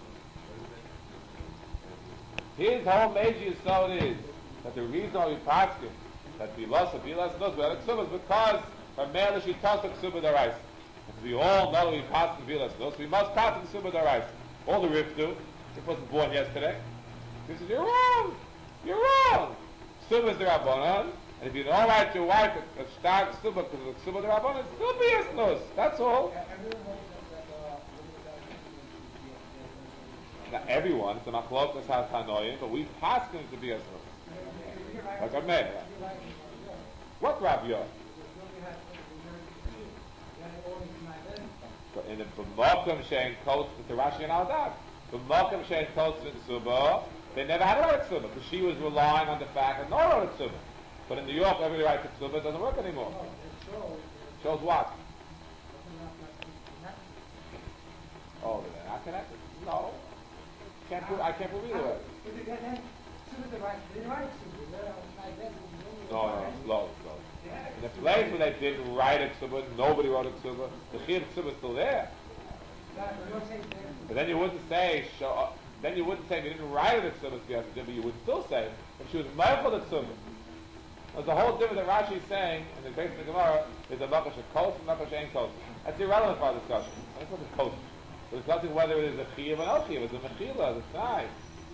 His whole major yesod is that the reason why we pass him that bilas or bilas knows we have ksubas because from Meir she tells the ksubah darais. And we all know we pass the bilas knows we must pass the ksubah darais. All the Rif do. It wasn't born yesterday. He says you're wrong. You're wrong. Ksubah is the rabbanon, and if you don't write your wife a, a star ksubah because of the ksubah the rabbanon, it's still bilas knows. That's all. Not everyone, it's a machlokas ha-tanoim, but we pass him to be as well. Like a man. What Rabbi Yod? So in the B'mokum shein kotes with the Rashi and Al-Dag. B'mokum shein kotes in Suba, they never had a right Suba, because she was relying on the fact that no one wrote Suba. But in New York, everybody writes Suba, it doesn't work anymore. Shows what? Oh, they're not connected? No. Can't prove, I can't prove either way. No, no, slow, slow. In the place where they didn't write a ksuba, nobody wrote a ksuba, the chiyuv ksuba is still there. But then you wouldn't say, show, uh, then you wouldn't say if you didn't write it at Ksubas Giyas, but you would still say if she was Michael at Ksubas. There's a whole difference that Rashi is saying in the base of the Gemara is a Makash of Kos and Makash ain't Kos. That's irrelevant for our discussion. That's not the Kos. We're discussing whether it is a Chiyav or no Chiyav. It's a Mechila, it's nice.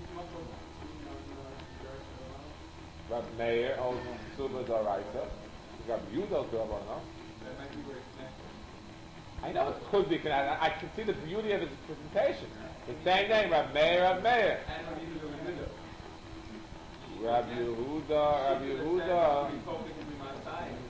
Rab Meir holds Ksubas D'Oraisa. Rab Yudah to Rabban, no? That might be where it's connected. I know it could be connected. I can see the beauty of his presentation. The same name, Rab Meir, Rab Meir. And Rabbi Yehuda, Rabbi Yehuda. Rabbi Yehuda, Rabbi Yehuda. We told it to be Masai, and it's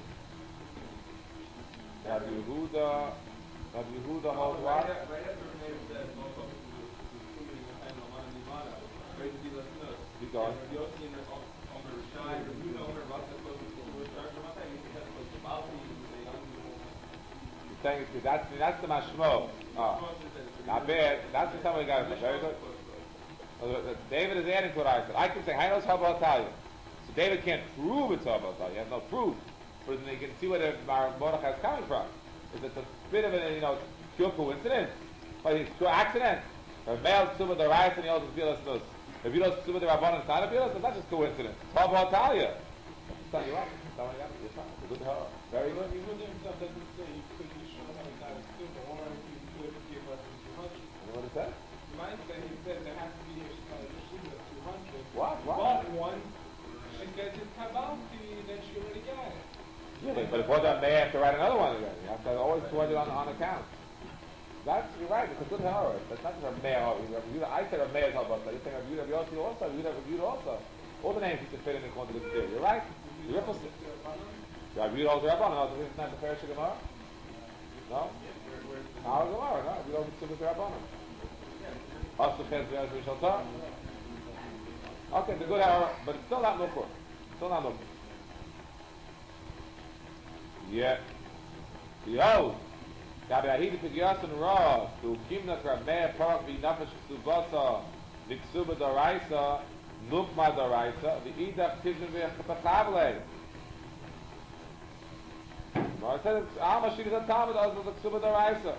Rabbi Rabbi Yehuda. Yehuda, Rabbi Yehuda holds Right what? after right after Rabbi Yehuda said, "Mo told it to be Ksubas Giyas, Lamana Nimana." Right to be less nus. Keep going. Rabbi Yossi and Omer Rishai, Rabbi Yehuda, Omer Rasa, close to Ksubas Giyas, Masai. You can have close to Balti, you can say Yom. He's saying it's, that's, that's the mashmo. Oh, not bad. That's the time we got it. Very good. So, uh, David is adding to what I said. I can say, I know it's Haba Atalia. So David can't prove it's Haba Atalia. He has no proof. But then you can see where the Mordechai is coming from. It's a bit of a, you know, pure coincidence. But it's pure accident. A male Ksubah the rice and he also feels this. If you don't Ksubah the Rabban and Sana feels it's not just coincidence. It's Haba Atalia. I'm telling you what. I'm telling you what. It's fine. It's good to her. Very good. You would himself doesn't say you could be sure how it's not a super, or if you could give us two hundred. You know what it says? Mine said he said there has to be a shida of two hundred. What? What? But one, she gets his kabalti, then she already got it. Yeah, but if one may have to write another one again. You have to have always two hundred on, on account. That's, you're right, it's a good horror. That's not just a mayor. I said a mayor's help, but you're saying a Yudah Yossi also, Yudah Yudah also. All the names used to fit in according to the theory. You're right. The ripple stick. Rabbi Yudah holds the Rabban. No, it's not the Perish Gemara. No? Our Gemara, no? You don't consider the Rabban. Also, Chez V'yaz V'shalta. Okay, it's a good horror, but it's still not Nukur. Still not Nukur. Yeah. Behold, Gabi Ahidi Pidyasan Ra, to Kimna Krabmea Park Vi Nafesh Ksubasa, Viksuba Daraisa, Nukma Daraisa, the Idach Tizim V'chapachavle. Well, I said it's Alma Shigaz and Talmud as the Ksuba Daraisa.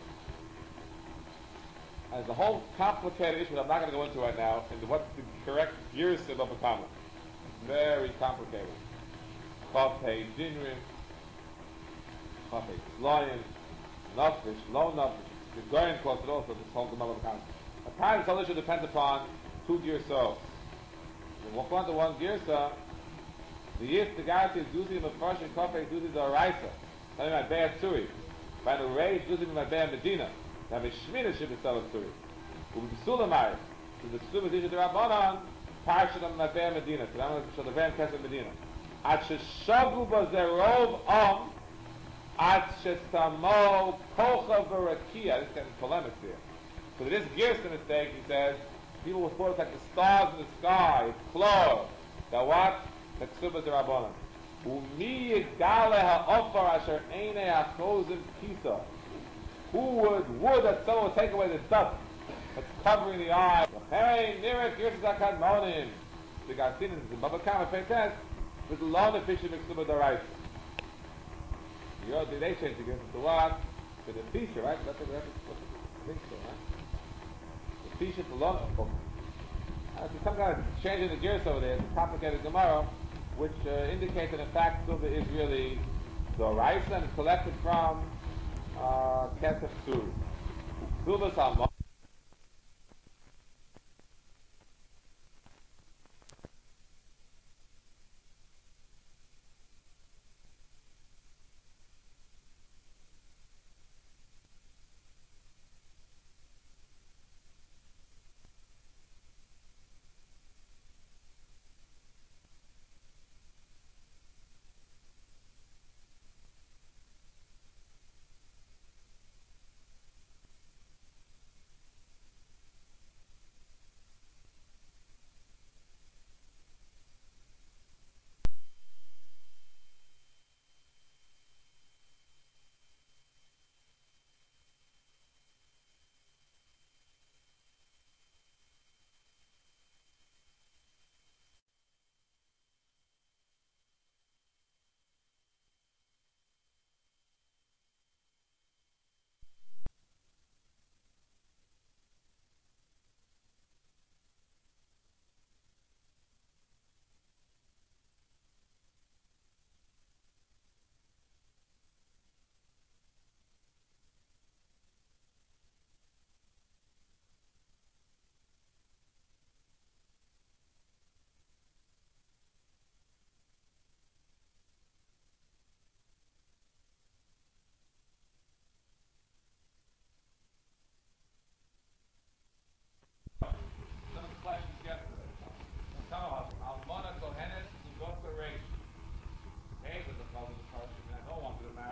As the whole complicated issue that I'm not going to go into right now, and what's the correct Girsim of a Talmud. Very complicated. Chafei Dinrim, Chafei Tzloyim, Nafesh, Lo Nafesh, the going close it also, this whole Gemara of a Talmud. A time solution depends upon two Girsos. When one point to one Girsa, the Yis, the Garti is Duzi Mefarsh and Chafei Duzi Daraisa. Telling my Be'er Tzuri. By the rage, Duzi my Be'er Medina. Now, the Shmina should be selling to it. Who will be Sulamai. So the Sulamai is the Rabbanan, Parshat of Mabea Medina. So I'm going to show the Van Kesef Medina. At Sheshagu Bazerov Om, At Shestamo Kocha Verakia. This is getting polemics here. So this Gerson mistake, he says, people will thought it's like the stars in the sky, it's close. That what? The Ksubas the Rabbanan. Umi Yigale Ha'ofar Asher Eine Achozim Kisa. Who would, would that someone would take away the dust that's covering the eye? Hey, Nirek, Yirtzak Hadmonim. The Garcinas is in Baba Kama Peites, with the long efficient Miksuba Daraisa. You know, they change the Gerson to what? To the Fisha, right? That's what I think so, right? The Fisha to long. Uh, so some kind of changing the gears over there. It's a complicated Gemara, which uh, indicates that in fact Suba is really Daraisa and it's collected from Uh, Kesef Tzuri. Zubas Alma.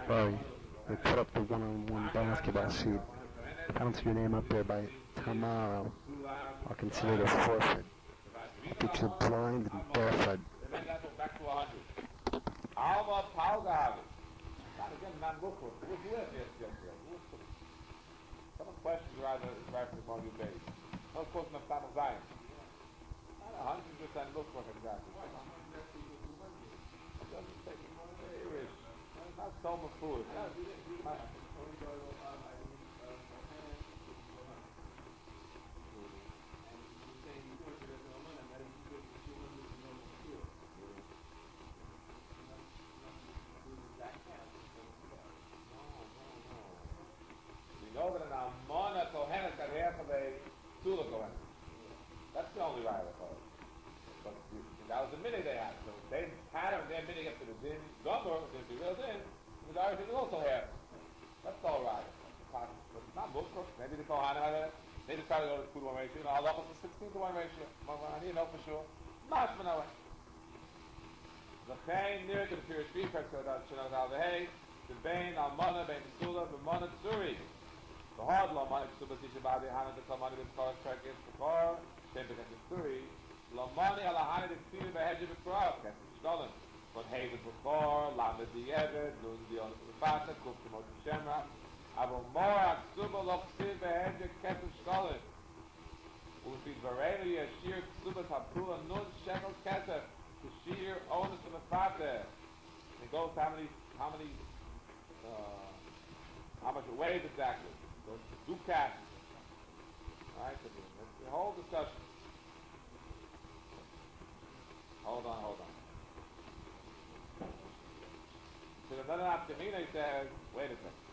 Sorry. They put up the one-on-one basketball shoot. If I don't see your name up there by tomorrow, I'll consider it a forfeit. I'll get you blind and barefoot. Back to one hundred. Alma Palgavi. Not again, non Bukhur. Who was with yesterday? Who was some of the questions rather is right from the point of view base. No question of Tam of Zion. Not a hundred percent Bukhur exactly. It doesn't take it very rich. Not so much food. Over an Almona Kohenet got half of a Tula Kohenet. That's the only right of it. But that was the mini they had. So they had them, their mini up to the din, Gummer, if the real din, the Irish didn't also have. That's all right. But it's not Bukhur. Maybe the Kohanet had it. They decided to go to two to one ratio. You know, Allah was a sixteen to one ratio. I need to know for sure. Not for no way. The Chain near to the Pirish Bifek, so that Shinaz Al Vehei, the Bain, Almona, Bain Sula, the Mona Tsuri. The hard law, money to the Badi Hana, the Kamani, the Kar, Trek, is the Kar, same because it's three. Lamani, Alahani, the Tina, the Hedge of the Krab, that's the Stolen. But Haven for Kar, Lama the Evid, Luz the Honor for the Fata, Kuf the Moshe Shemra, Abu Morak, Suba, Lochsid, the Hedge of Ketem Stolen. Who be Varela, Yashir, Suba, Tapula, Nun, Shekel, Ketem, the Sheer, Onus of the Fata. It goes how many, how many, uh, how much it weighs exactly. Do cash. Alright, that's the whole discussion. Hold on, hold on. So the Nana Aftamina says, wait a second.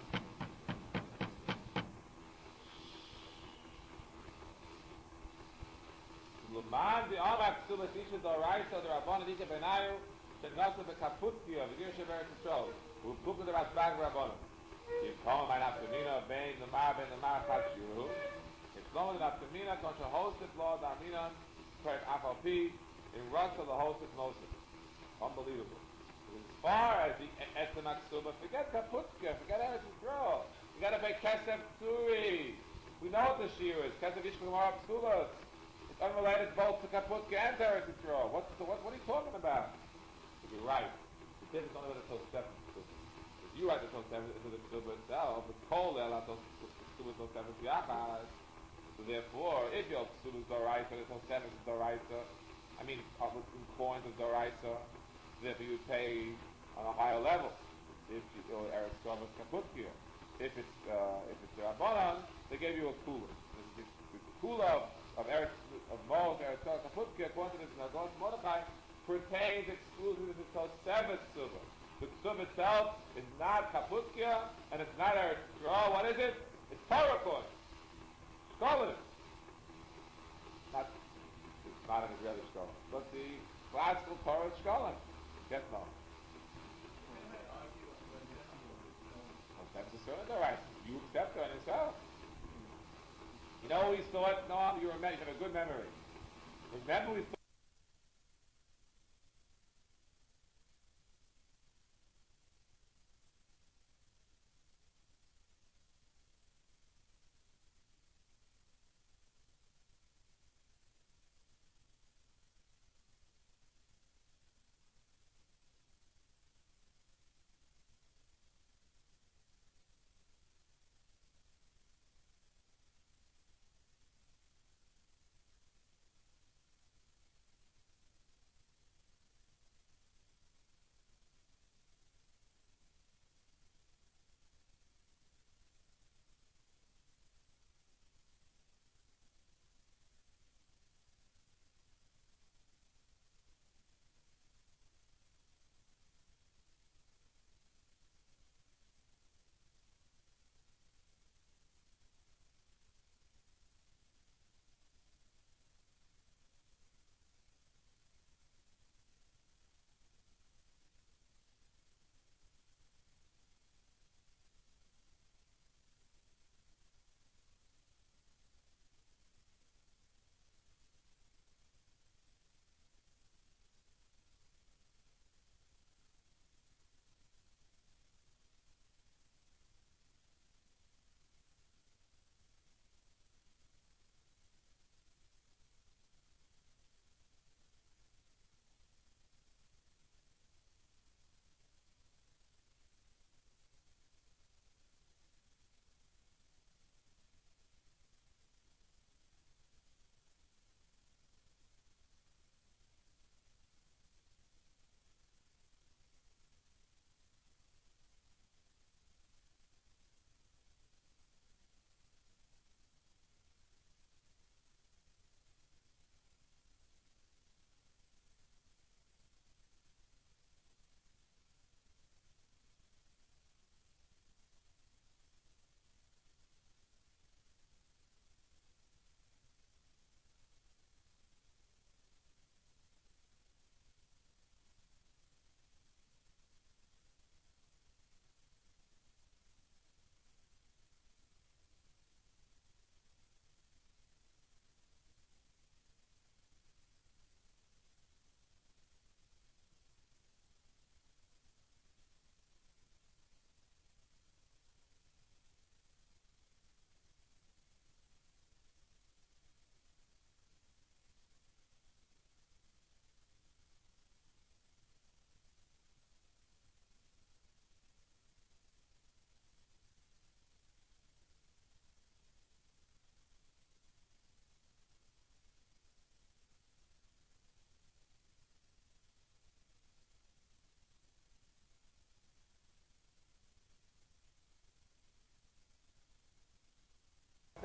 Luman the Amak Suba teaches the Raisa, the Rabbana Dika Benayu, Shenasa the Kaputkia, the Girsha Bear Control, who took the Rasbag Rabbana. If Koma my Naftamina, Bain, the Mar, Ben, the Mar, Chashuru. If Koma the Naftamina, Contra Hosted, Lord, Amina, Pert Afal P, in Russell, the Hosted Moses. Unbelievable. As far as the Estemak Suba, forget Kaputska, forget Eretz Yisrael. You gotta make Kesef Tsuri. We know what the Shir is. Kesef Yishkamar Psulas. It's unrelated both to Kaputska and Eretz Yisrael. What's the, what, what are you talking about? You're right. The difference only with the Tosef. You write the Tosef into the Suba itself, but Kol El Suba Tosef is Yachas. So therefore, if your Suba is Doraisa, the Tosef is Doraisa, I mean, in coins of Doraisa, therefore you would pay on a higher level. If you, or Eretz Yisrael is Kaputkia. If it's, uh, if it's the Rabbanan, they gave you a kula. The, the, the kula of, of Eretz, of Mos, Eretz Yisrael, Kaputkia, according to this Nagon Mordechai, pertains exclusively to the Tosefet Suba. The Ksub itself is not Kaputkia, and it's not Eretz Yisrael. What is it? It's Torah coin. Shkolim. Not, it's not an Israeli Shkolim. But the classical Torah Shkolim. Yes, no. That's the Sunnah, right? You accept it on yourself. You know we thought, no, you remember, you have a good memory. Remember we thought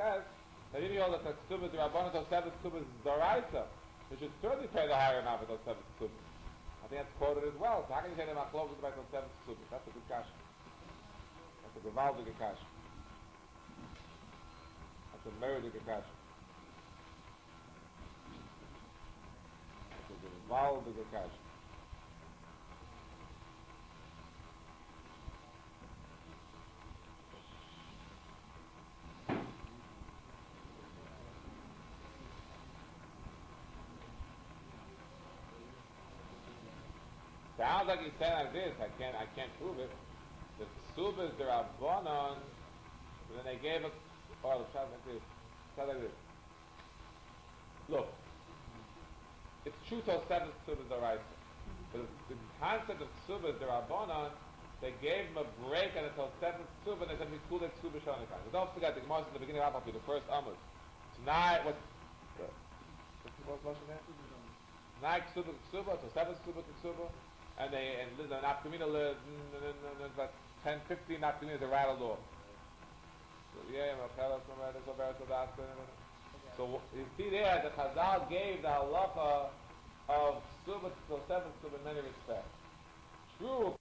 Ches, now you know that the ksubas, the Rabbanon, those seven ksubas is Doraisa. They should certainly pay the higher amount for those seven ksubas. I think that's quoted as well. So how can you say they're machlokas about those seven ksubas? That's a good kasha. That's a gewaldige kasha. That's a meridige kasha. That's a gewaldige kasha. Sounds like he said like this. I can't. I can't prove it. The ksubas, the rabbanon, then they gave us. Oh, the shot like this. Shot like this. Look, it's true to seven ksubas the right. But the concept of ksubas, the rabbanon, they gave him a break and until seven ksubas, and they said we cool that ksubas shonikai. But don't forget the Gemara in the beginning of Apapi, the first Amos. Tonight, what? What's the first motion there? Tonight ksuba ksuba, so seven ksuba ksuba. And they and listen, an afkamina about ten, fifteen afkaminas are rattled off. So yeah, so you see there, the Chazal gave the halacha of suba to seven suba in many respects. True.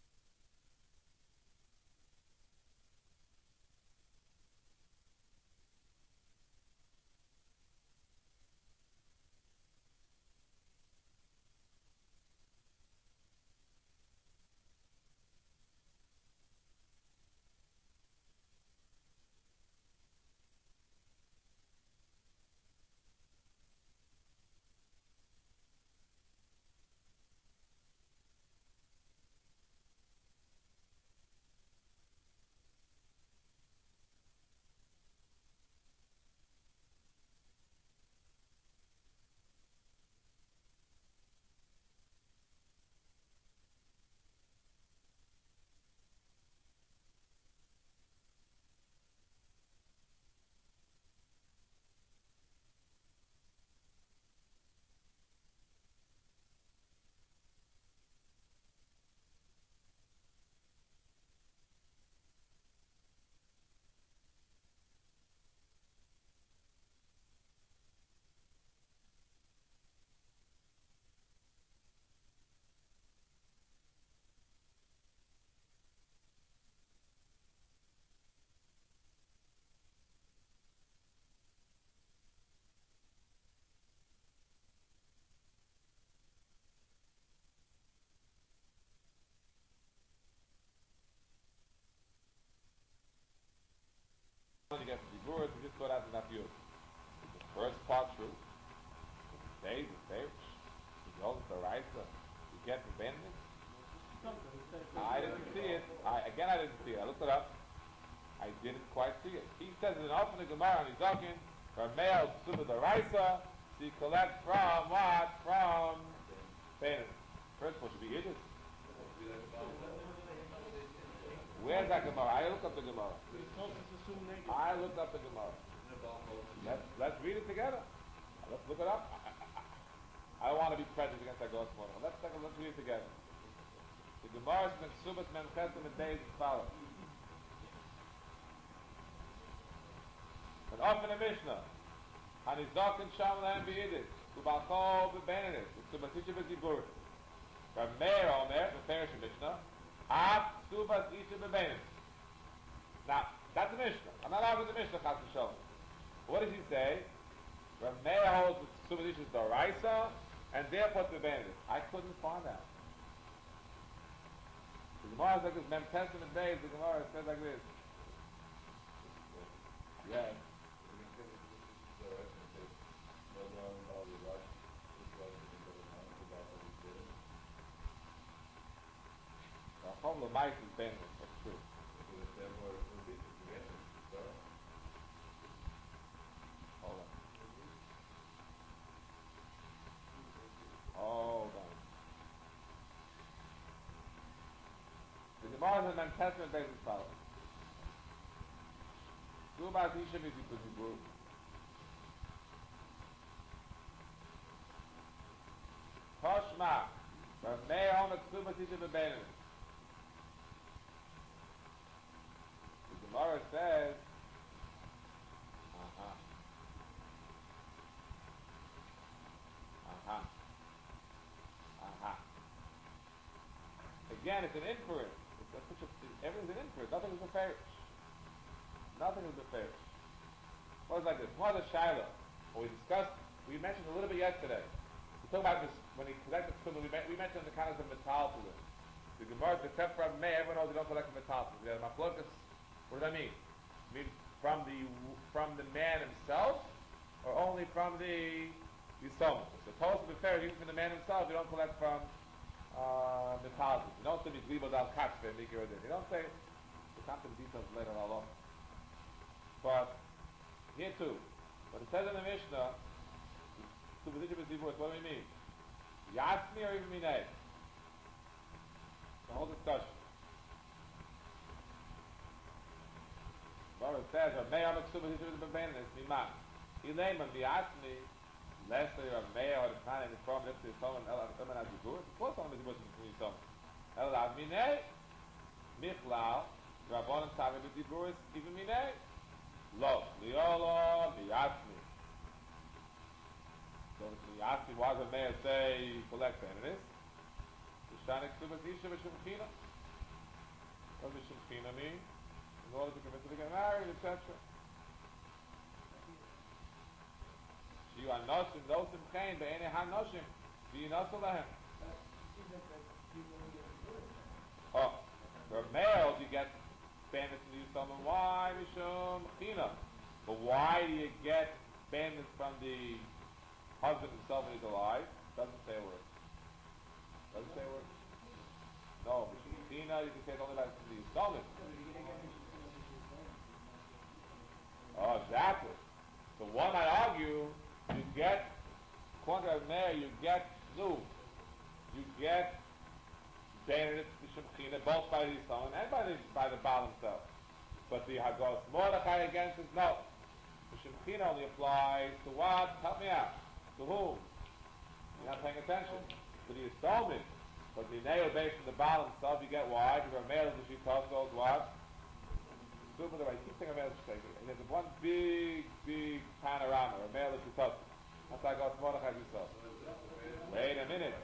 You get the Diburas, we just got out in that view. The first part true. The day, the day, the old, the right, you get the bending. I didn't see it. I, again, I didn't see it. I looked it up. I didn't quite see it. He says in an open Gemara on his Zokin, for male Suba the Raisa, so you collect from what? From bending. First one should be Yiddish. Where's that Gemara? I looked up the Gemara. I looked up the Gemara. Let's, let's read it together. Let's look it up. I, I, I don't want to be prejudiced against that Ghost model. Let's take a let's read it together. The Gemara is in Subas Mem Chesem and days as follows. And off in the Mishnah, Hanizok and Sham Lahem B'Yiddish, Ubachol B'Benenis, Subasisha B'Zibur. From Meir Omer, the Perish Mishnah, Af Subas Isha B'Benenis. Now, that's the Mishnah. I'm not arguing the Mishnah, Chas V'Sholem. What does he say? Rav Meir holds that Subas Isha is Doraisa, and therefore the B'Benenis. I couldn't find out. The Gemara is like this, Mem Testament days, the Gemara says like this. Yes. The whole of mice is B'Benenis, that's true. Hold on. Hold on. The Gemara in the Mem Testament days as follows. Subas Isha B'Zibur. Toshma. Rav Meir Omer Subas Isha B'Benenis. The Gemara says, again, it's an inference. It's a, such a, everything's an inference. Nothing is a fair. Nothing is a fair. Well, it's like this. One of the Shiloh, when we discussed, we mentioned a little bit yesterday. We talked about this, when he collected Tumah, we, we mentioned the kind of metal to it. The Gemara, the except from May, everyone knows you don't collect metal. We have Machlokas. What does that mean? It means from the, from the man himself, or only from the Yisomah. So supposed to be fair, even from the man himself, you don't collect from uh, metal. You don't say Mitzvah Dal Katzve, Mikir Odin. You don't say, we'll come to the details later on. But, here too, but it says in the Mishnah, superstition with divorce, what do we mean? Yasmi or even Minei? The whole discussion. But it says, May Amak superstition with the Bebenis, Miman. Ilayman, the Yasmi, Leslie or May or the Tan in the Prom, if there's someone else, someone has divorce, of course someone has divorce between someone. El Av Minei, Michlal, Rabbanon Tavim with divorce, even Minei. Lo, Liolo, Miyasmi. So the Miyasmi, why does the mayor say collect enemies? The Shanik Subas Isha V'Shemchina. What does Shemchina mean? In order to commit to get married, et cetera. Shiyu Anoshim, Nosim Chain, Be'ene HaNoshim, Shiyu Nosolahem. Oh, for males you get bandits to do something. Why? Mishum China. But why do you get bandits from the husband himself when he's alive? Doesn't say a word. Doesn't say a word. No, Mishum China, you can say it only about the installment. Oh, exactly. So one might argue, you get, according to Meir, you get new. You get bandits to Shemchina, both by the son and by the by the Baal himself. But the Hagos Mordechai against is no. The Shemchina only applies to what? Help me out. To whom? You're not paying attention. To the installment. But the nail based on the Baal himself, you get why? Because our male is the Shittos goes what? Super the way. Keep saying a male is Shittos. And there's one big, big panorama. A male is Shittos. That's how Hagos Mordechai himself. Wait a minute.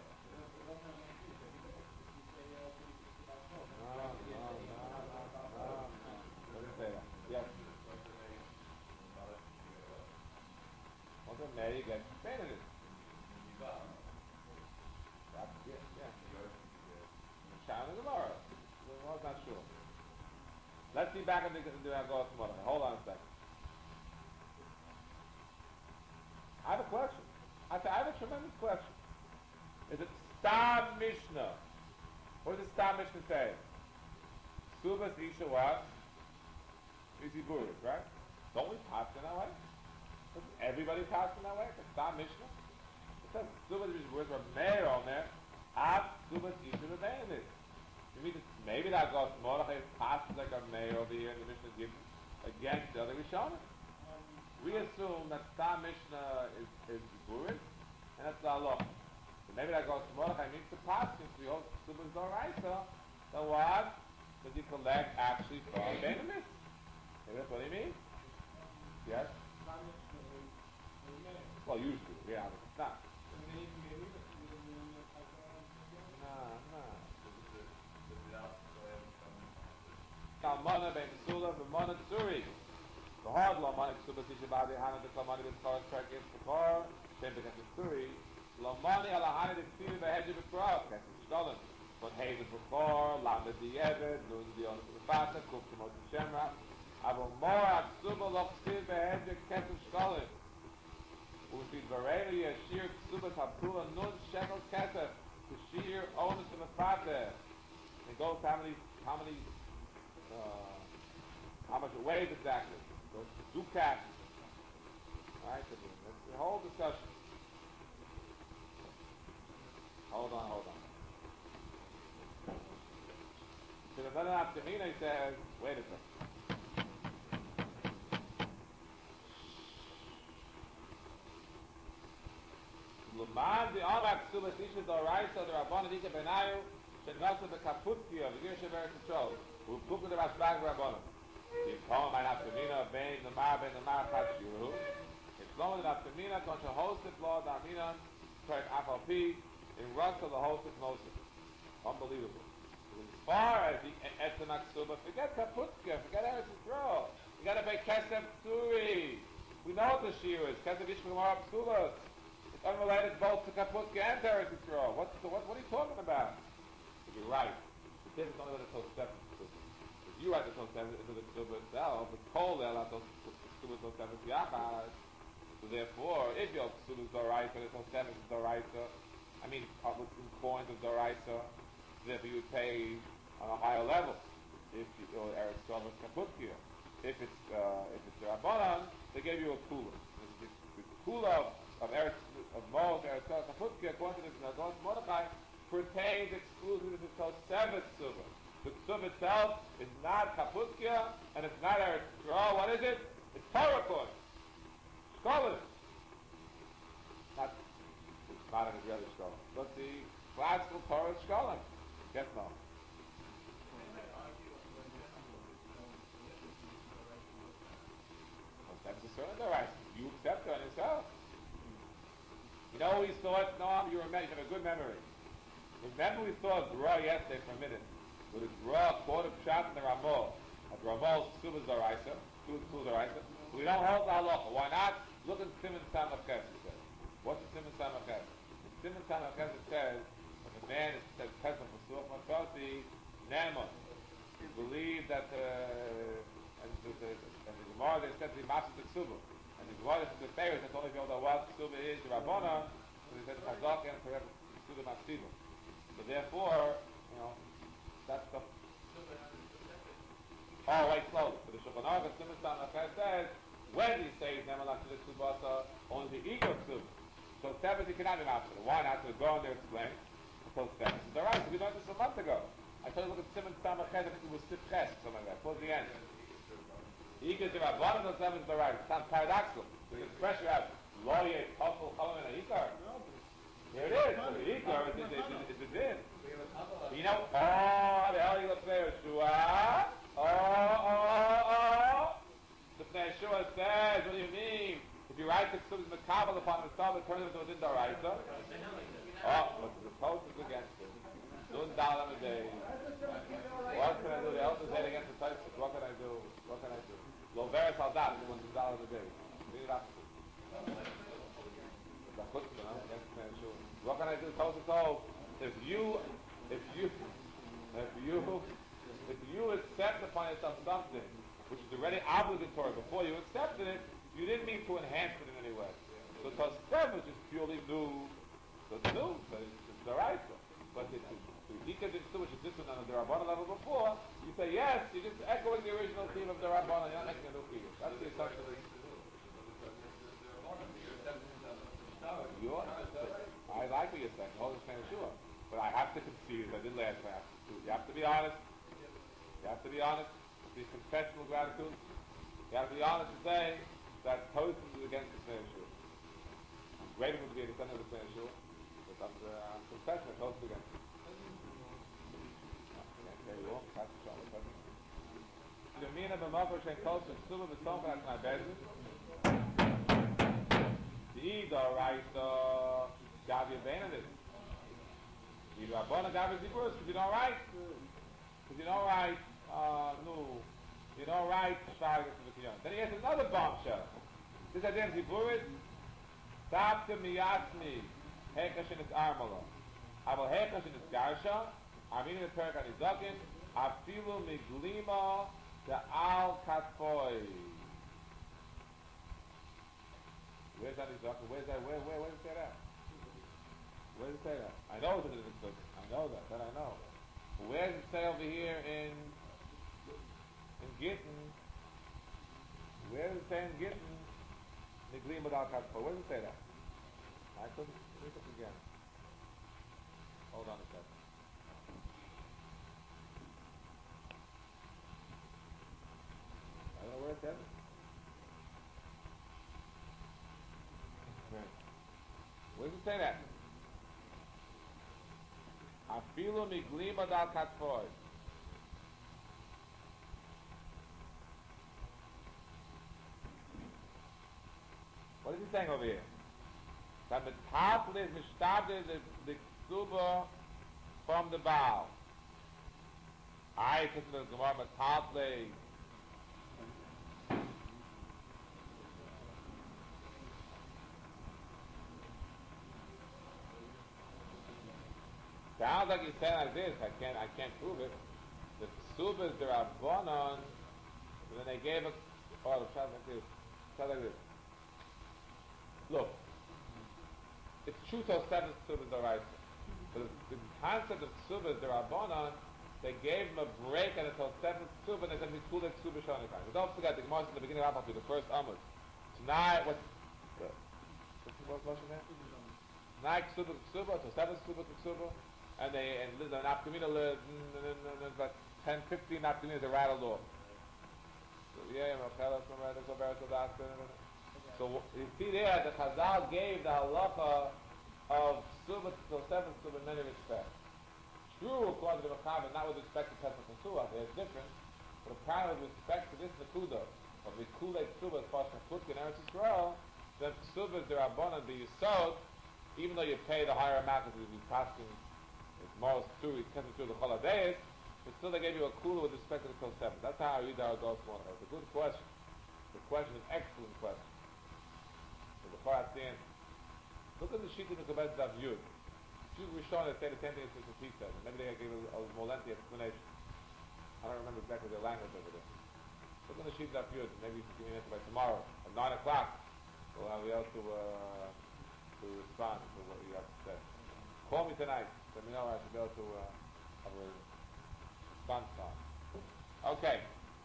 Yes. Also, Mary gets Benedict. That's it, yeah. China tomorrow. I was not sure. Let's see back in the Hagos Mordechai. Hold on a second. I have a question. I have a tremendous question. Is it Stam Mishnah? What does the Stam Mishnah say? Subas Isha what? Is Yiburis, right? Don't we pass in that way? Doesn't everybody pass in that way? It's Stam Mishnah. It says Subas Yiburis were Meir on there. Ab Subas Isha Rebenis. You mean maybe that goes Mordechai passes like a Meir over here in the Mishnah given against the other Rishonim? We assume that Stam Mishnah is, is Yiburis, and that's the Allah. So maybe that goes Mordechai means to pass since we hold Subas Doraisa. So what? Does he collect actually from Benamis? Maybe that's what he means? Yes? Well, usually, yeah, but it's not. No, no. Kalmana ben Sula b'mana Tsuri. The hard law, Manik Subas Ishabadi, Hana the Kalmani ben Koras Krak is the car, then because it's Tsuri. Lamani alahani the Tsiri b'hedji b'kra, that's the Shtolen. But hey, the Bukor, Lamed the Eved, Luz the Yonah the Fata, Kuf the Mot the Shemra, Abo Mor Atsuba Loch Tzir Behedja Ketu Shkolim. Ufi Varenu Yashir Tsuba Tapula Nun Shekel Ketef, to Shir Onus of the Fata. It goes how many, how many, uh, how much it weighs exactly. It goes to Dukat. Alright, so that's the whole discussion. Hold on, hold on. So the Mena Aftamina says, wait a second. Luman the Amak Subas Isha Doraisa the Rabbana Dika Benayu Shenasa the Kaputki of Yir Shever Control who cooked the Rashbag Rabbana. The poem by Aftamina Ben the Mar Ben the Mar Patshiru. It's known that Aftamina contra hosted Lord Amina Kurt Apal P in Russell the hosted Moses. Unbelievable. far as the Etzem HaKsuba, forget Kaputka, forget Eretz Yisrael. You gotta pay Kesef Tzuri. We know what the Shir is. Kesef Yishmar Psulas. It's unrelated both to Kaputka and to Eretz Yisrael. What's the, what, what are you talking about? You're right. The kid is only going to tell seven. If you write the tell seven into the Ksuba itself, the Kol they'll have those Ksuba tell seven Yachas. So therefore, if your Ksuba is Doraisa, the tell seven is Doraisa, I mean, with coins of Doraisa, therefore you would pay on a higher level. If you, or Eretz Yisrael is Kaputka. If it's uh, if it's Rabbanan, they gave you a kula. The, the, the kula of, of Eretz of Mos, Eretz Yisrael Kaputka, according to the Nados Mordechai, pertains exclusively to the Tosefet Ksuba. The Ksuba itself is not Kaputka, and it's not Eretz Yisrael. What is it? It's Torah coin. Shkolim. Not, it's not an Israeli Shkolim. But the classical Torah Shkolim. Yes, no. That's a certain right. You accept it on yourself. You know we thought, no, you remember, you have a good memory. Remember we saw a Gra yesterday for a minute. With a Gra quarter shot in the Ramah. At Ramah's Ksubas Doraisa. Ksubas Doraisa. We don't hold the halacha. Why not? Look at Simon Samachet, it says. What's the Simon Samachet? In Simon Samachet it says, when a man is said Pesach for Suach Matzoti, Neman. He believed that uh, and the, the, and the Gemara they said the Master the Ksuba. And the Gemara said the Pharaoh said only if you know what Ksuba is, the Rabbana, so they said Chazak and Tereb Ksuba Maksiba. So therefore, you know, that's the oh wait, slowly. So the Shulchan Aruch Simon Samachet says, when he says Nemalak to the Ksubasa, only the ego Ksuba. So seven he cannot be Master. Why not? To go in there and explain. So seven. So they're right, we learned this a month ago. I told you look at Simon Samachet, I think it was Sifches, something like that. Towards the end. Ego is the Rabbanan, the seven is the right. It sounds paradoxical. So the expression has Loye, Tofel, Cholam, and Ikar. Here it is. The Ikar is the din. You know, oh, the hell you look there, Shua. Oh, oh, oh. The Pnei Yeshua says, what do you mean? If you write the Ksubas Mekabel upon the Stam, it turns into a din d'oraisa. Oh, but the post is against it. Nun dalam a day. What can I do? The elders head against the Tosfos. What can I do? What can I do? Lo veres al dat, one dalam a day. Read it up. What can I do? Tosfos told, if you, if you, if you, if you accept upon yourself something which is already obligatory before you accepted it, you didn't mean to enhance it in any way. So Tosfos is just purely new. So it's new. So it's the right. But the Ika didn't do which is different on the Rabbanan level before, you say yes, you're just echoing the original theme of the Rabbanan, you're not making a new theme. That's the assumption. You're, I like what you're saying, hold the same sure. But I have to concede, I did last time. You have to be honest. You have to be honest. Be confessional gratitude. You have to be honest and say that Tosfos is against the same sure. I'm grateful to be a descendant of the same sure. But I'm uh, confessional, Tosfos against it. The mina b'makor shein kol she'ksuba b'som v'at ma'bezin. The Ida writes, uh, Gav Yevena this. The Rabbana Gav Zibrus, because you don't write, because you don't write, uh, no, you don't write Shtagas to the Kiyon. Then he has another bombshell. This idea of Ziburis, Tabta miyatzmi, Hekash in its armala. Aval Hekash in its garsha, Amin in the Perak Anizakin, Afilu miglima, the al katfoy. Where's that exactly? Where's that? Where, where, where does it say that? Where does it say that? I know it's in the book. I know that. That I know. But where does it say over here in in Gittin? Where does it say in Gittin? Niglim without katfoy. Where does it say that? I couldn't read it again. Hold on a second. I don't know where it says it. Where does it say that? Afilu miglima dal katfoy. What is he saying over here? That the top is mishtabde the the ksuba from the bow. Tonight, it's the Gemara Mataltle. Sounds like you said like this. I can't. I can't prove it. The Ksubas, the Rabbanon, and then they gave us. Oh, it sounds like this. It sounds like this. Look, it's true to seven Ksubas the right. But the concept of Ksubas, the Rabbanon, they gave him a break and until seventh Ksubah, and they said Mikula Ksubah Shonikai. But don't forget, the Gemara in the beginning of Rabbanon, the first Amud. Tonight, what's the what's the what's the name? Tonight Ksubah Ksubah, so seventh Ksubah Ksubah. And they and the Nafkamina about ten, fifteen Nafkaminas they rattled off. So yeah, so you see there the Chazal gave the halacha of Subah till seventh Subah in many respects. True according to the Mechaber, not with respect to Pesach and Suah, they're different. But apparently with respect to this Nakuda of the Kulei Subah as far as Chafutk in Eretz Yisrael, then Subah is the Rabbanan be Yisod, even though you pay the higher amount because you'll be passing. It's more true, it comes through the holidays, but still they gave you a kula with respect to the Kol Seven. That's how I read our Gos Morning. It's a good question. The question is an excellent question. So before I stand, look at the sheet in the Kabbalah Dav Yud. Sheet Rishon, they say the same thing as the Sheet said. Maybe they gave a, a more lengthy explanation. I don't remember exactly their language over there. Look at the sheet Dav Yud. Maybe you can give me an answer by tomorrow. At nine o'clock, we'll have you able to, uh, to respond to what you have to say. Call me tonight. Let me know I should be able to uh, have a response time. Okay.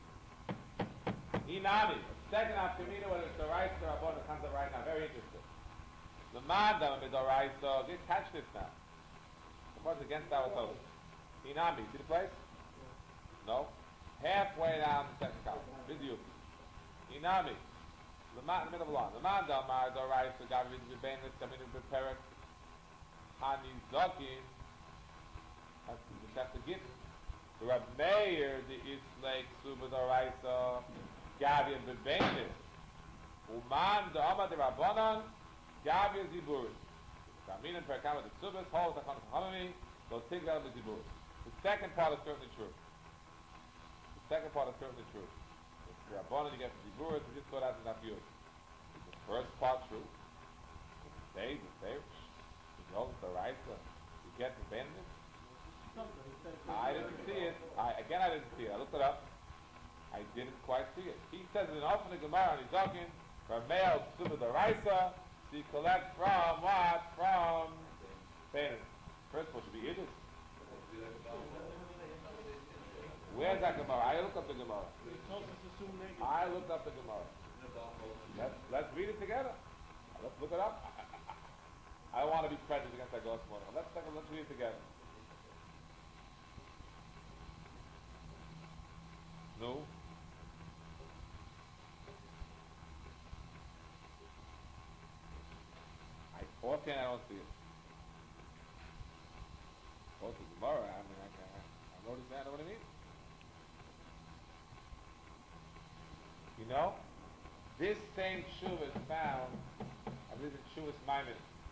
Inami. Second afternoon, whether it's the right or Rabban, it comes up right now. Very interesting. The Madam is alright, so get catch this now. What's against our toes? Inami. See the place? No. Halfway down the second column. With you. Inami. The Madam in the middle of the line. The Madam is alright, so God will be banned, coming to prepare it. Hani Zokin. That's just have to get the Rab Meir, the Islake, Subah Doraisa, Gavi and Bebenis. Uman, the Amad, the Rabbanon, Gavi and Ziburis. Kamin and Perkama, the Subahs, Hol, the Hanami, those things out of the Ziburis. The second part is certainly true. The second part is certainly true. The Rabbanon, you get the Ziburis, we just saw that in that view. The first part true. The say, the say, the Hol, the Doraisa, you get the Bebenis. I didn't see it. I, again, I didn't see it. I looked it up. I didn't quite see it. He says in often the Gemara, and he's talking from male Subah Doraisa, so you collect from what? From Benin. First of all, should be Yiddish. Where's that Gemara? I looked up the Gemara. I looked up the Gemara. Let's, let's read it together. Let's look it up. I, I, I don't want to be prejudiced against that Gos Morning. Let's, let's read it together. No. I offhand I don't see it. Oh, it's Gemara. I mean, I can. I noticed that. Know what I mean? You know, this same Shuv is found. I believe in Shuvas Maimon.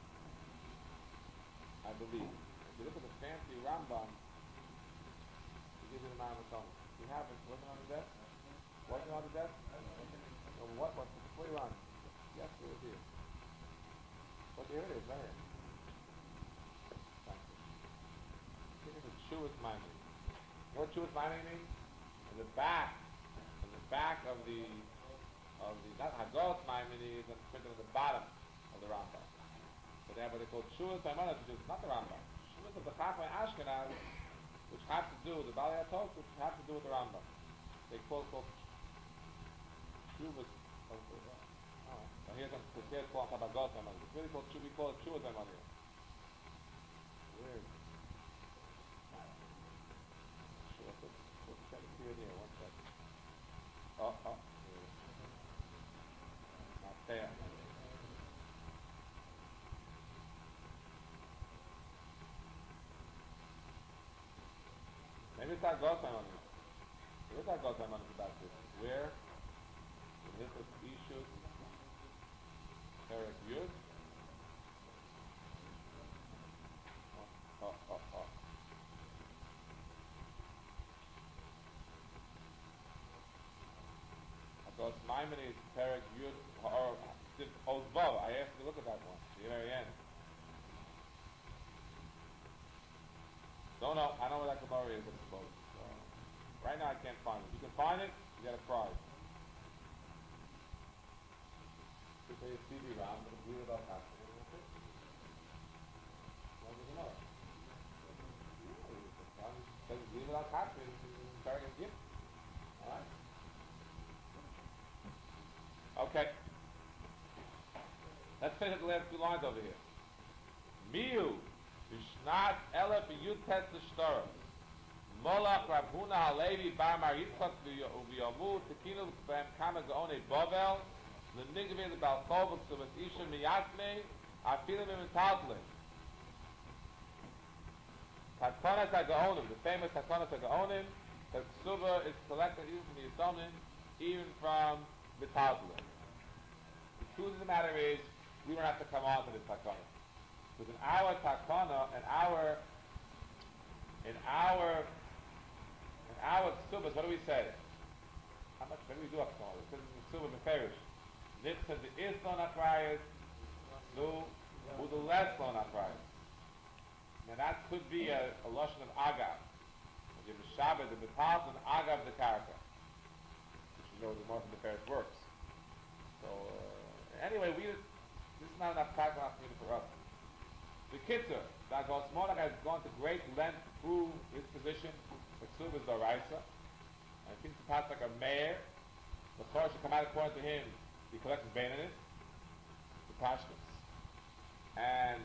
I believe. If you look at the fancy Rambam, he gives you the Maimon Talmud. You have it working on the desk? Working on the desk? Or what? What? Where you on? Yes, it is here. But here it is, right here. Thank you. This is Shuas Maimon. What Shuas Maimon means? In the back, in the back of the, of the, not Hagos Maimon is printed at the bottom of the Rambam. So they have what they call Shuas Maimon, which is not the Rambam. Shuas of the Chachmei Ashkenaz, which have to do with the Bali Hatok, which have to do with the Rambam. They call called Shuvas. Oh, oh, here's a here's called Chabagot Maimon. It's really called we call it Shuvas Maimon. Where is it? Shuvas. Let's check it here. Here, one second. Oh, oh. Not there. Maybe it's not Gos Maimon. Maybe it's not Gos Maimon about this. Where? In this is Ishus, Perek Yud. Oh, oh, oh, oh. Maimonides, Perek Yud, or Ozvav. I asked you to look at that one. The very end. Don't know. I know where that Gemara is, I suppose. So, right now I can't find it. If you can find it, you get a prize. You say a C D round, but it's weird about that. Says it's weird without Katrin, it's very good. Alright? Okay. Let's finish the last two lines over here. Miu, Vishnat Elef Yud Tes L'Shtoros. Molach Rav Huna Halevi Bar Mar Yitzchak V'Yomu Tekinu B'Hem Kama Gaone Bovel L'Nigvi L'Bal Chovuk Subas Isha Miyasme Afilim Imitatlim. Takanas HaGaonim, the famous Takanas HaGaonim, that Ksuba is collected even from the Yisonim, even from the Tazlim. The truth of the matter is, we don't have to come on to this Takana. Because in our Takana, in our, in our, in our Ksubas, what do we say? How much, maybe we do have to come on. It says in the Ksuba Beferish, Nit says the is lo nachrayas, nu, who the less lo nachrayas. Now that could be a, a lashon of agav. When you have a Shabbat, the metal and agav the karka, which is always the most of the Paris works. So uh, anyway, we this is not enough practical opportunity for us. The Kitzur, that Gosmonach has gone to great length to prove his position. The Ksub is the Raisa. I think the pass like a mayor. The Chor should come out according to him. He collects his Baininus, the Pashtus, and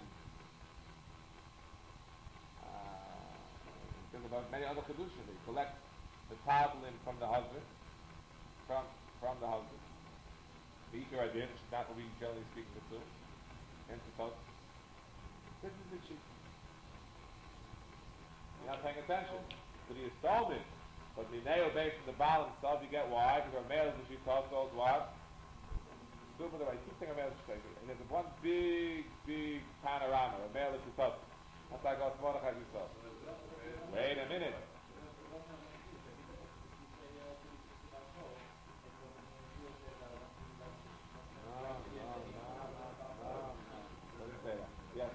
uh, about many other Kedushin. They collect the Tadlin from the husband, from from the husband. The Ikar Adin, which is not what we generally speak to two. And to talk. This is the chief. You're not paying attention. So the installment, but the nail based on the bottom stuff, you get why, because our males and she talks those what? Super the right, keep saying our males and she and there's one big, big panorama, a male and she talks. That's like our Mordechai you saw. Wait a minute. Yes.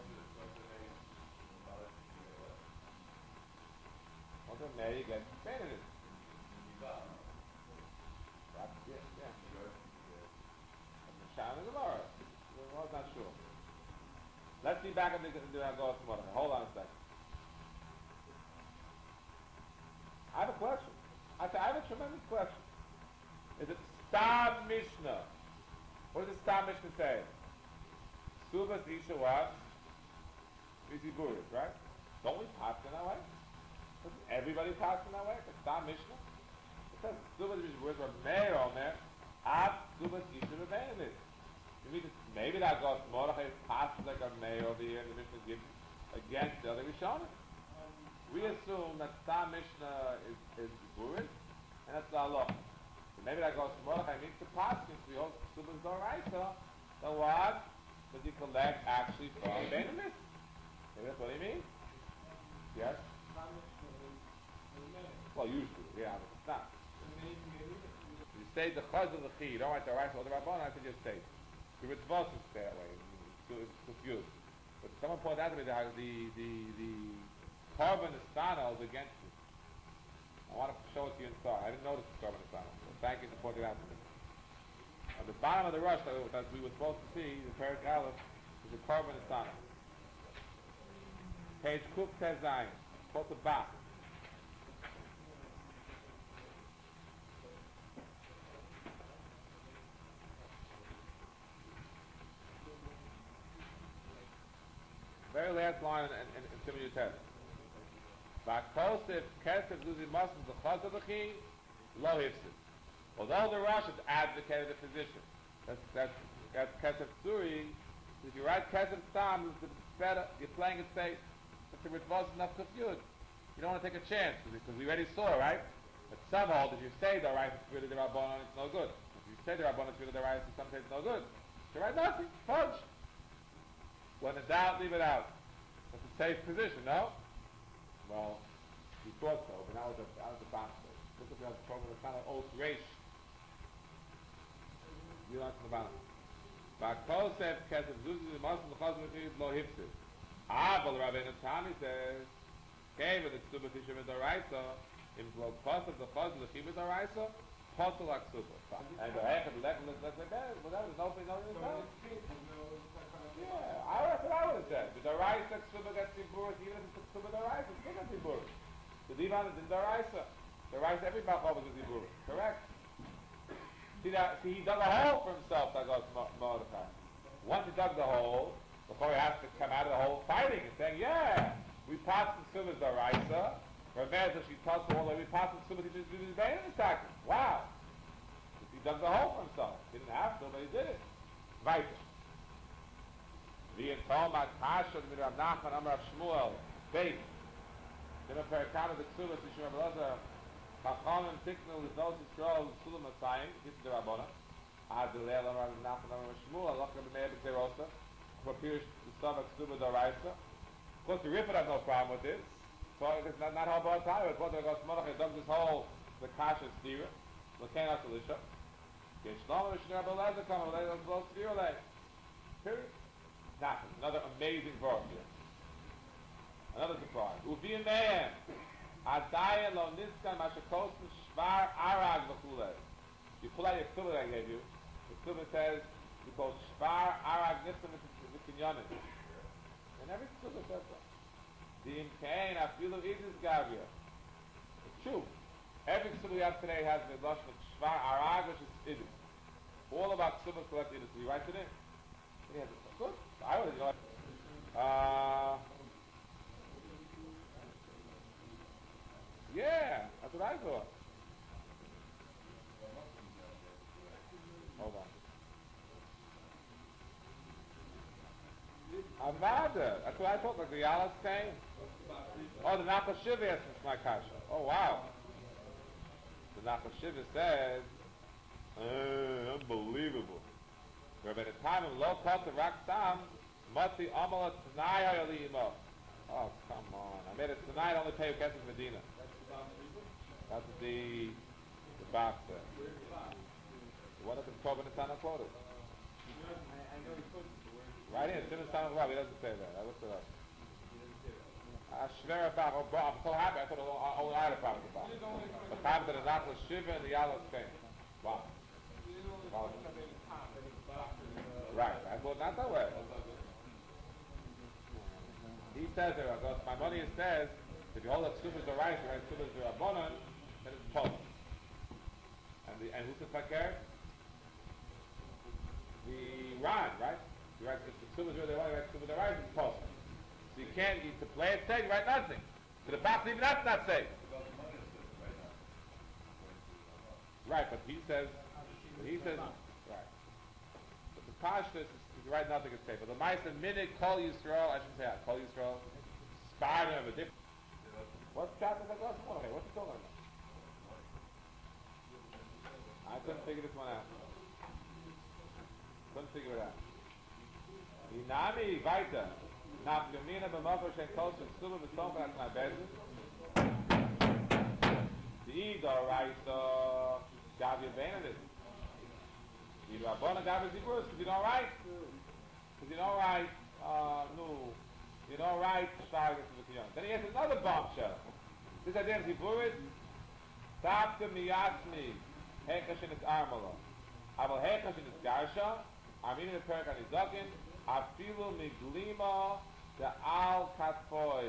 Okay, now you get painted it. That's it, yeah. I'm shining the Gemara. I was not sure. Let's see back at the Agos Mordechai. Hold on a second. I have a question. I say, I have a tremendous question. Is it Stam Mishnah? What does the Stam Mishnah say? Subas Isha what? Viziguris, right? Don't we pass in that way? Doesn't everybody pass in that way? It's Stam Mishnah. It says Subas Isha words are mayor on there. Ab Subas Isha Rebainit. You mean maybe that goes Mordechai passes like a mayor over here and the Mishnah gives against the other Rishonim. We assume that Stam Mishnah is, is Guris, and that's the Allah. So maybe that goes Mordechai means the pass since we hold Subas Doraisa. So what? Does he collect actually from Benamis? Maybe that's what he means? Yes? Well, usually, yeah, but it's not. You say the Chaz of the Chi, you don't write the Raisa or the Rabban, I said just say. The Ritzvos is that way, it's confused. But someone pointed out to me that the, the, the carbon Istana is against it. I want to show it to you inside. I didn't notice the carbon Istana, so thank you for pointing it out to me. At the bottom of the rush that we were supposed to see, the Perik Aleph, is the carbon Istana. Page Kuf Tezayin, quote the back. Very last line in, in, in Simon Yutet. Vakosif Kesef Zuzi Muslim the Chaz of the Chi, Lo Hifsid. Although the Rosh has advocated the position, that's that's that's Kesef Suri. If you write Kesef Stam, it's better. You're playing it safe. But the Ritvos enough confused. You don't want to take a chance because we already saw, right? But some hold if you say the right it's really the Rabbanon, it's no good. If you say the Rabbanon, it's really the right, some say it's no good. You write nothing. Fudge. When in doubt, leave it out. That's a safe position, no? Well, we thought so, but now it's a, now it's a box. Look at the program, the kind of old race. You learn from the bottom. Bakosef kesef zuzi zimosim l'chazim l'chiyut lo hipsid. Ah, but Rabbeinu Tani says, okay, but it's super tishim in the raisa, im lo kosef the chazim l'chiyut the raisa, posel like super. And the heck of the level is like that, but that was no thing, no thing, no thing. Yeah, I that's what I would have said. The raisa super gets tiburis, even if it's super the raisa, it's still gets tiburis. The divan is in the raisa. The raisa, every malchov is with tiburis. Correct? See that? See, he dug a hole for himself. That goes Mordechai. Once he dug the hole, before he has to come out of the hole fighting and saying, "Yeah, we passed the Sumas Daraisa." Remember, she passed the hole. We passed the Sumas. He just did his bane in his tackle. Wow! He dug the hole for himself. He didn't have to, but he did it. Right. The Toma Kasha, the Rav Nachman, Amar Shmuel, Beit. Then a perikan of the Sumas, the Shmuel Blazer. Chachamim tiknu l'zos Yisrael l'sulam Masayim, this is the Rabbona. Ad l'leil amar Nachman amar Shmuel, Allah Rabbi Meir b'Teirosa, for Pirish L'Savak Stuba D'Oraisa. Of course, the Ripper has no problem with this. So it's not, not how about time. It's what the Gos Monach dug this hole, the Kasha Stira, L'Kein HaSelisha. Yeshlam V'Shnei Rabbi Lezer come, Lezer L'Zos Stira Lei. Period. Nothing. Another amazing verse here. Another surprise. Uvi Mehem. Adaya lo niskan mashakosn shvar arag v'chulei. You pull out your ksuba that I gave you. The ksuba says, you go shvar arag niskan v'kinyonim. And every ksuba says that. The imkain afilu idis gavia. It's true. Every ksuba we have today has the lashon of shvar arag, which is idis. All of our ksubas collect idis. Do you write it in? He has it. Good. I would, you know. Uh... Yeah, that's what I thought. Hold on. Avada. That's what I thought, like the Yalas saying. Oh, the Nachal Shiva asked my kasha. Oh, wow. The Nachal Shiva says, uh, unbelievable. Where by the time of low cut the rock sam, Mati Amala Tanaya Yalimo. Oh, come on. I made it tonight, only pay Kesef Medina. That's the the box there. One of the Tobin and Tana quoted. Right here, Simon Tana Rob, he doesn't say that. I looked it up. I swear if I'm so happy, I thought I only had a problem with the box. But time to the Nachal Shiva and the Yalas came. Wow. Wow. Right, I thought not that way. He says there, my money says, if you hold up Subas the right, you write Subas the Rabbanon, then it's Paul. And the and who's the fakir? The Ran, right? You write the Subas the right, you write Subas the right, it's Paul. So you can't, you, to play it safe, you write nothing. To the box, even that's not safe. Right, but he says, but he says, right. But the Pashtus is, you write nothing is safe. But the Ma'aser Minute, Kol Yisrael, I shouldn't say that, Kol Yisrael, Spartan of a different. What's that? What's okay, what's he talking about? I couldn't figure this one out. Couldn't figure it out. Inami weiter. Nach Gemina b'mokor shen kol shen suba b'som b'at my bezin. The Idor Raisa gav you benedict. The Rabbana gav you ziburus. Because you don't write. Because you don't write. Uh, no. You don't write Shtargas to the Kiyon. Then he has another bombshell. This idea of Ziburit, Tapta miyasmi, Hekashin is Armala. Aval Hekashin is Garsha, Armin the Perak on Izakin, Afilu Miglima, the Al Katfoy.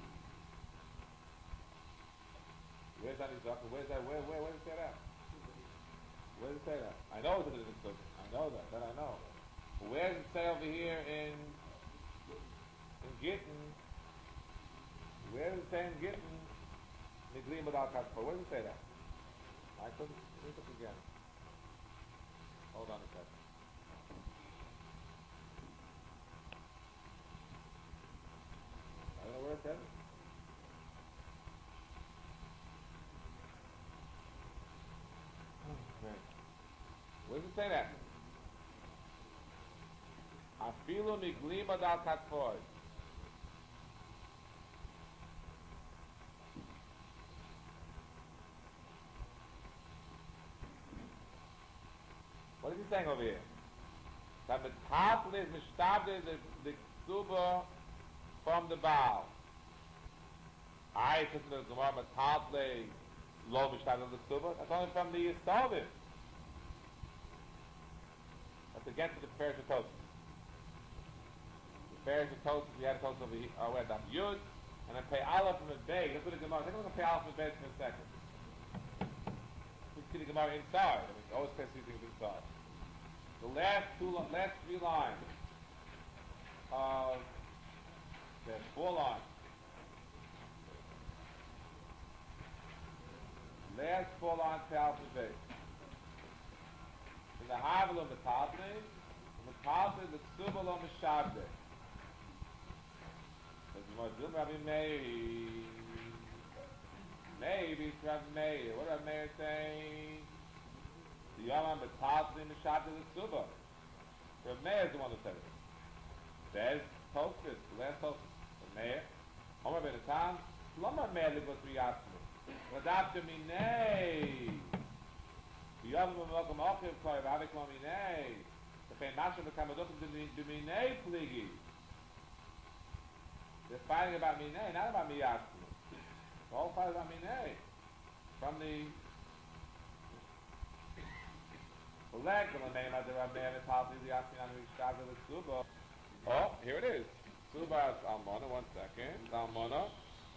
Where's that Izakin? Where's that? Where, where, where does it say that? Where does it say that? I know it's in the Izakin. I know that, that I know. But where does it say over here in in Gittin? Where does it say in Gittin? Niglim without Katfoy. Where does it say that? I couldn't think of it again. Hold on a second. I don't know where it says it. Okay. Where does it say that? Afilu miglima dal katfoy. What What is he saying over here? That the top is mishtabde the the ksuba from the Baal. I listen to the Gemara Matable lo mishtabde the ksuba. That's only from the Yisovim. That's against the Ferish of Tosis. The Ferish of Tosis, we had a Tosis over here, uh, we had that Yud, and then pay Aleph from the Bey. Let's look at the Gemara. Take a look at pay Aleph from the Bey for a second. We see the Gemara inside. I mean, always pay these things inside. The last two, last three lines of the four lines. Last four lines pay Aleph from the Bey. In the Havel of the Metalpe, the Metalpe, the Ksubal of Meshabde. As you want to do, Rabbi Meir, maybe it's Rabbi Meir. What Rabbi Meir saying? The Yom Metalpe, Meshabde, the Ksubal. Rabbi Meir is the one who said it. Says Tosfos, the last Tosfos. Rabbi Meir, Omer ben Atan, Lama Meir libos miyasmu. Wadavta minei. Yom Makom Achiv Koy Vavik Laminei. The Fein Masha Bekamadot Duminei Pligi. They're fighting about Minei, not about Miyasmu. The whole fight is about Minei. From the the leg of the name of the Rabbi Metalpi, the Yasmin Mishkav of the Suba. Oh, here it is. Suba is Almona, one second. Almona.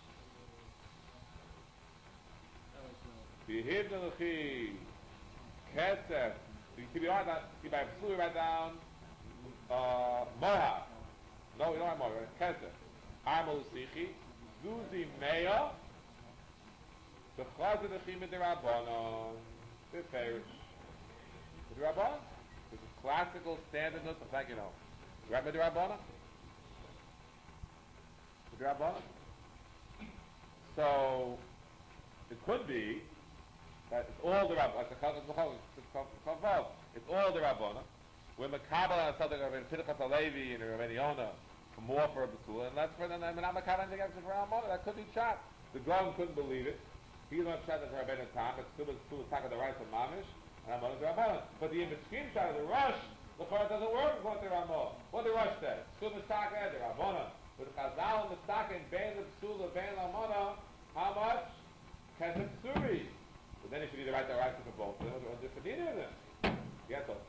Behib Neluchi. Kesef. So you keep your heart down. You by Psui write down uh, Moha. No, we don't have Moha. Kesef. Amol Sichi. Zuzi Meya. The Chaz of the Chim de Rabbanon. The Ferish. The Rabbanon. This is classical standardness. In fact, you know. Rabbi de Rabbanon. The Rabbanon. So it could be that it's all the Rabbana, like the Chavav, it's all the Rabbana. We're Makabal and something of Pinchas Halevi and Rabbi Yonah for more for a Basul, and that's for them, and not Makabal anything extra for Rabbana. That could be shot. The Gaon couldn't believe it. He's not shot as Rabbi Natan, but still was talking the rights of Mamish, and Rabbana is Rabbana. But the in-between shot of the Rush, the part doesn't work according to Ramah. What the Rush said? Still Mistaka, the Rabbana. With Chazal and Mistaka and Bain the Basul, and Bain Lamana, how much? Kesef Suri. But then you should either write the right for both of them or just for neither of them. Yes, sir.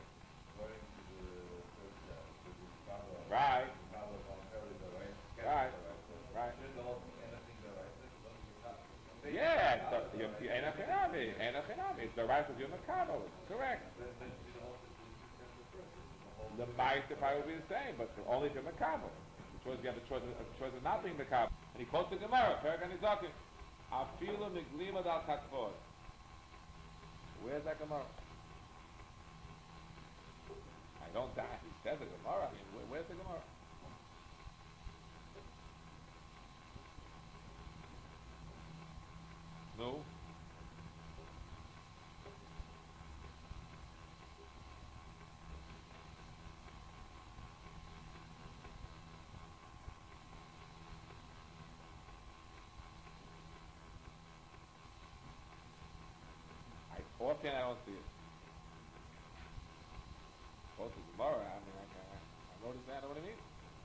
Right. Right. Right. Yeah, it's the right of your Makabo. Correct. The mice probably would be the same, but only if you're Makabo. The choice, you have the choice of, the choice of not being Makabo. And he quotes the Gemara, Paragon is talking, Afilu Miglima dal Katvor. Where's that Gemara? I don't die. He says the Gemara. I mean, where, where's the Gemara? No. Offhand, I don't see it. Both is Gemara. I mean, I, I, I noticed that. I know what I mean.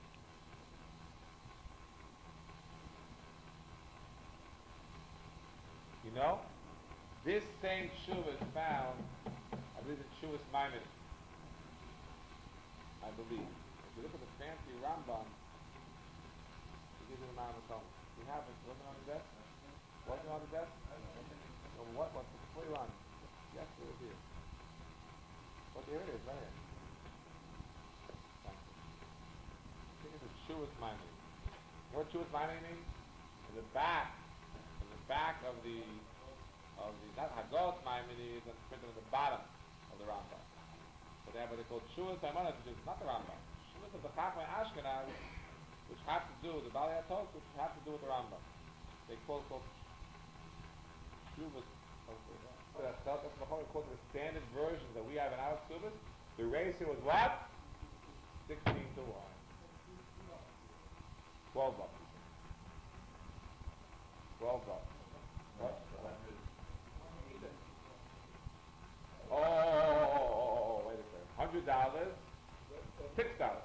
You know, this same Shuvah is found, I believe, in Shuvah's Maimonides. I believe. If you look at the fancy Rambam, he gives you the Maimonides home. You have it. Wasn't it on the desk? Wasn't it on the desk? Well, what? What's the fully run? Yes, it is here. Well, here it is, right here. Thank you. I think it's a Shuas Maimonides. You know what Shuas Maimonides means? In the back, in the back of the, of the, not Hagos Maimonides, that's printed at the bottom of the Rambam. So they have what they call Shuas Maimonides, which is not the Rambam. Shuas of the Chachmei Ashkenaz, which have to do with the Bali Atos, which have to do with the Rambam. They call it called Shuas. That's according to the standard versions that we have in our Subas. The ratio was what? sixteen to one. twelve bucks. twelve bucks. What? Oh, oh, oh, oh, oh, oh, wait a second. dollars, six dollars.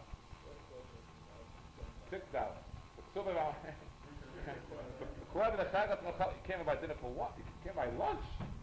Six dollars. So according to the Chagas, you can't buy dinner for what? You can't buy lunch.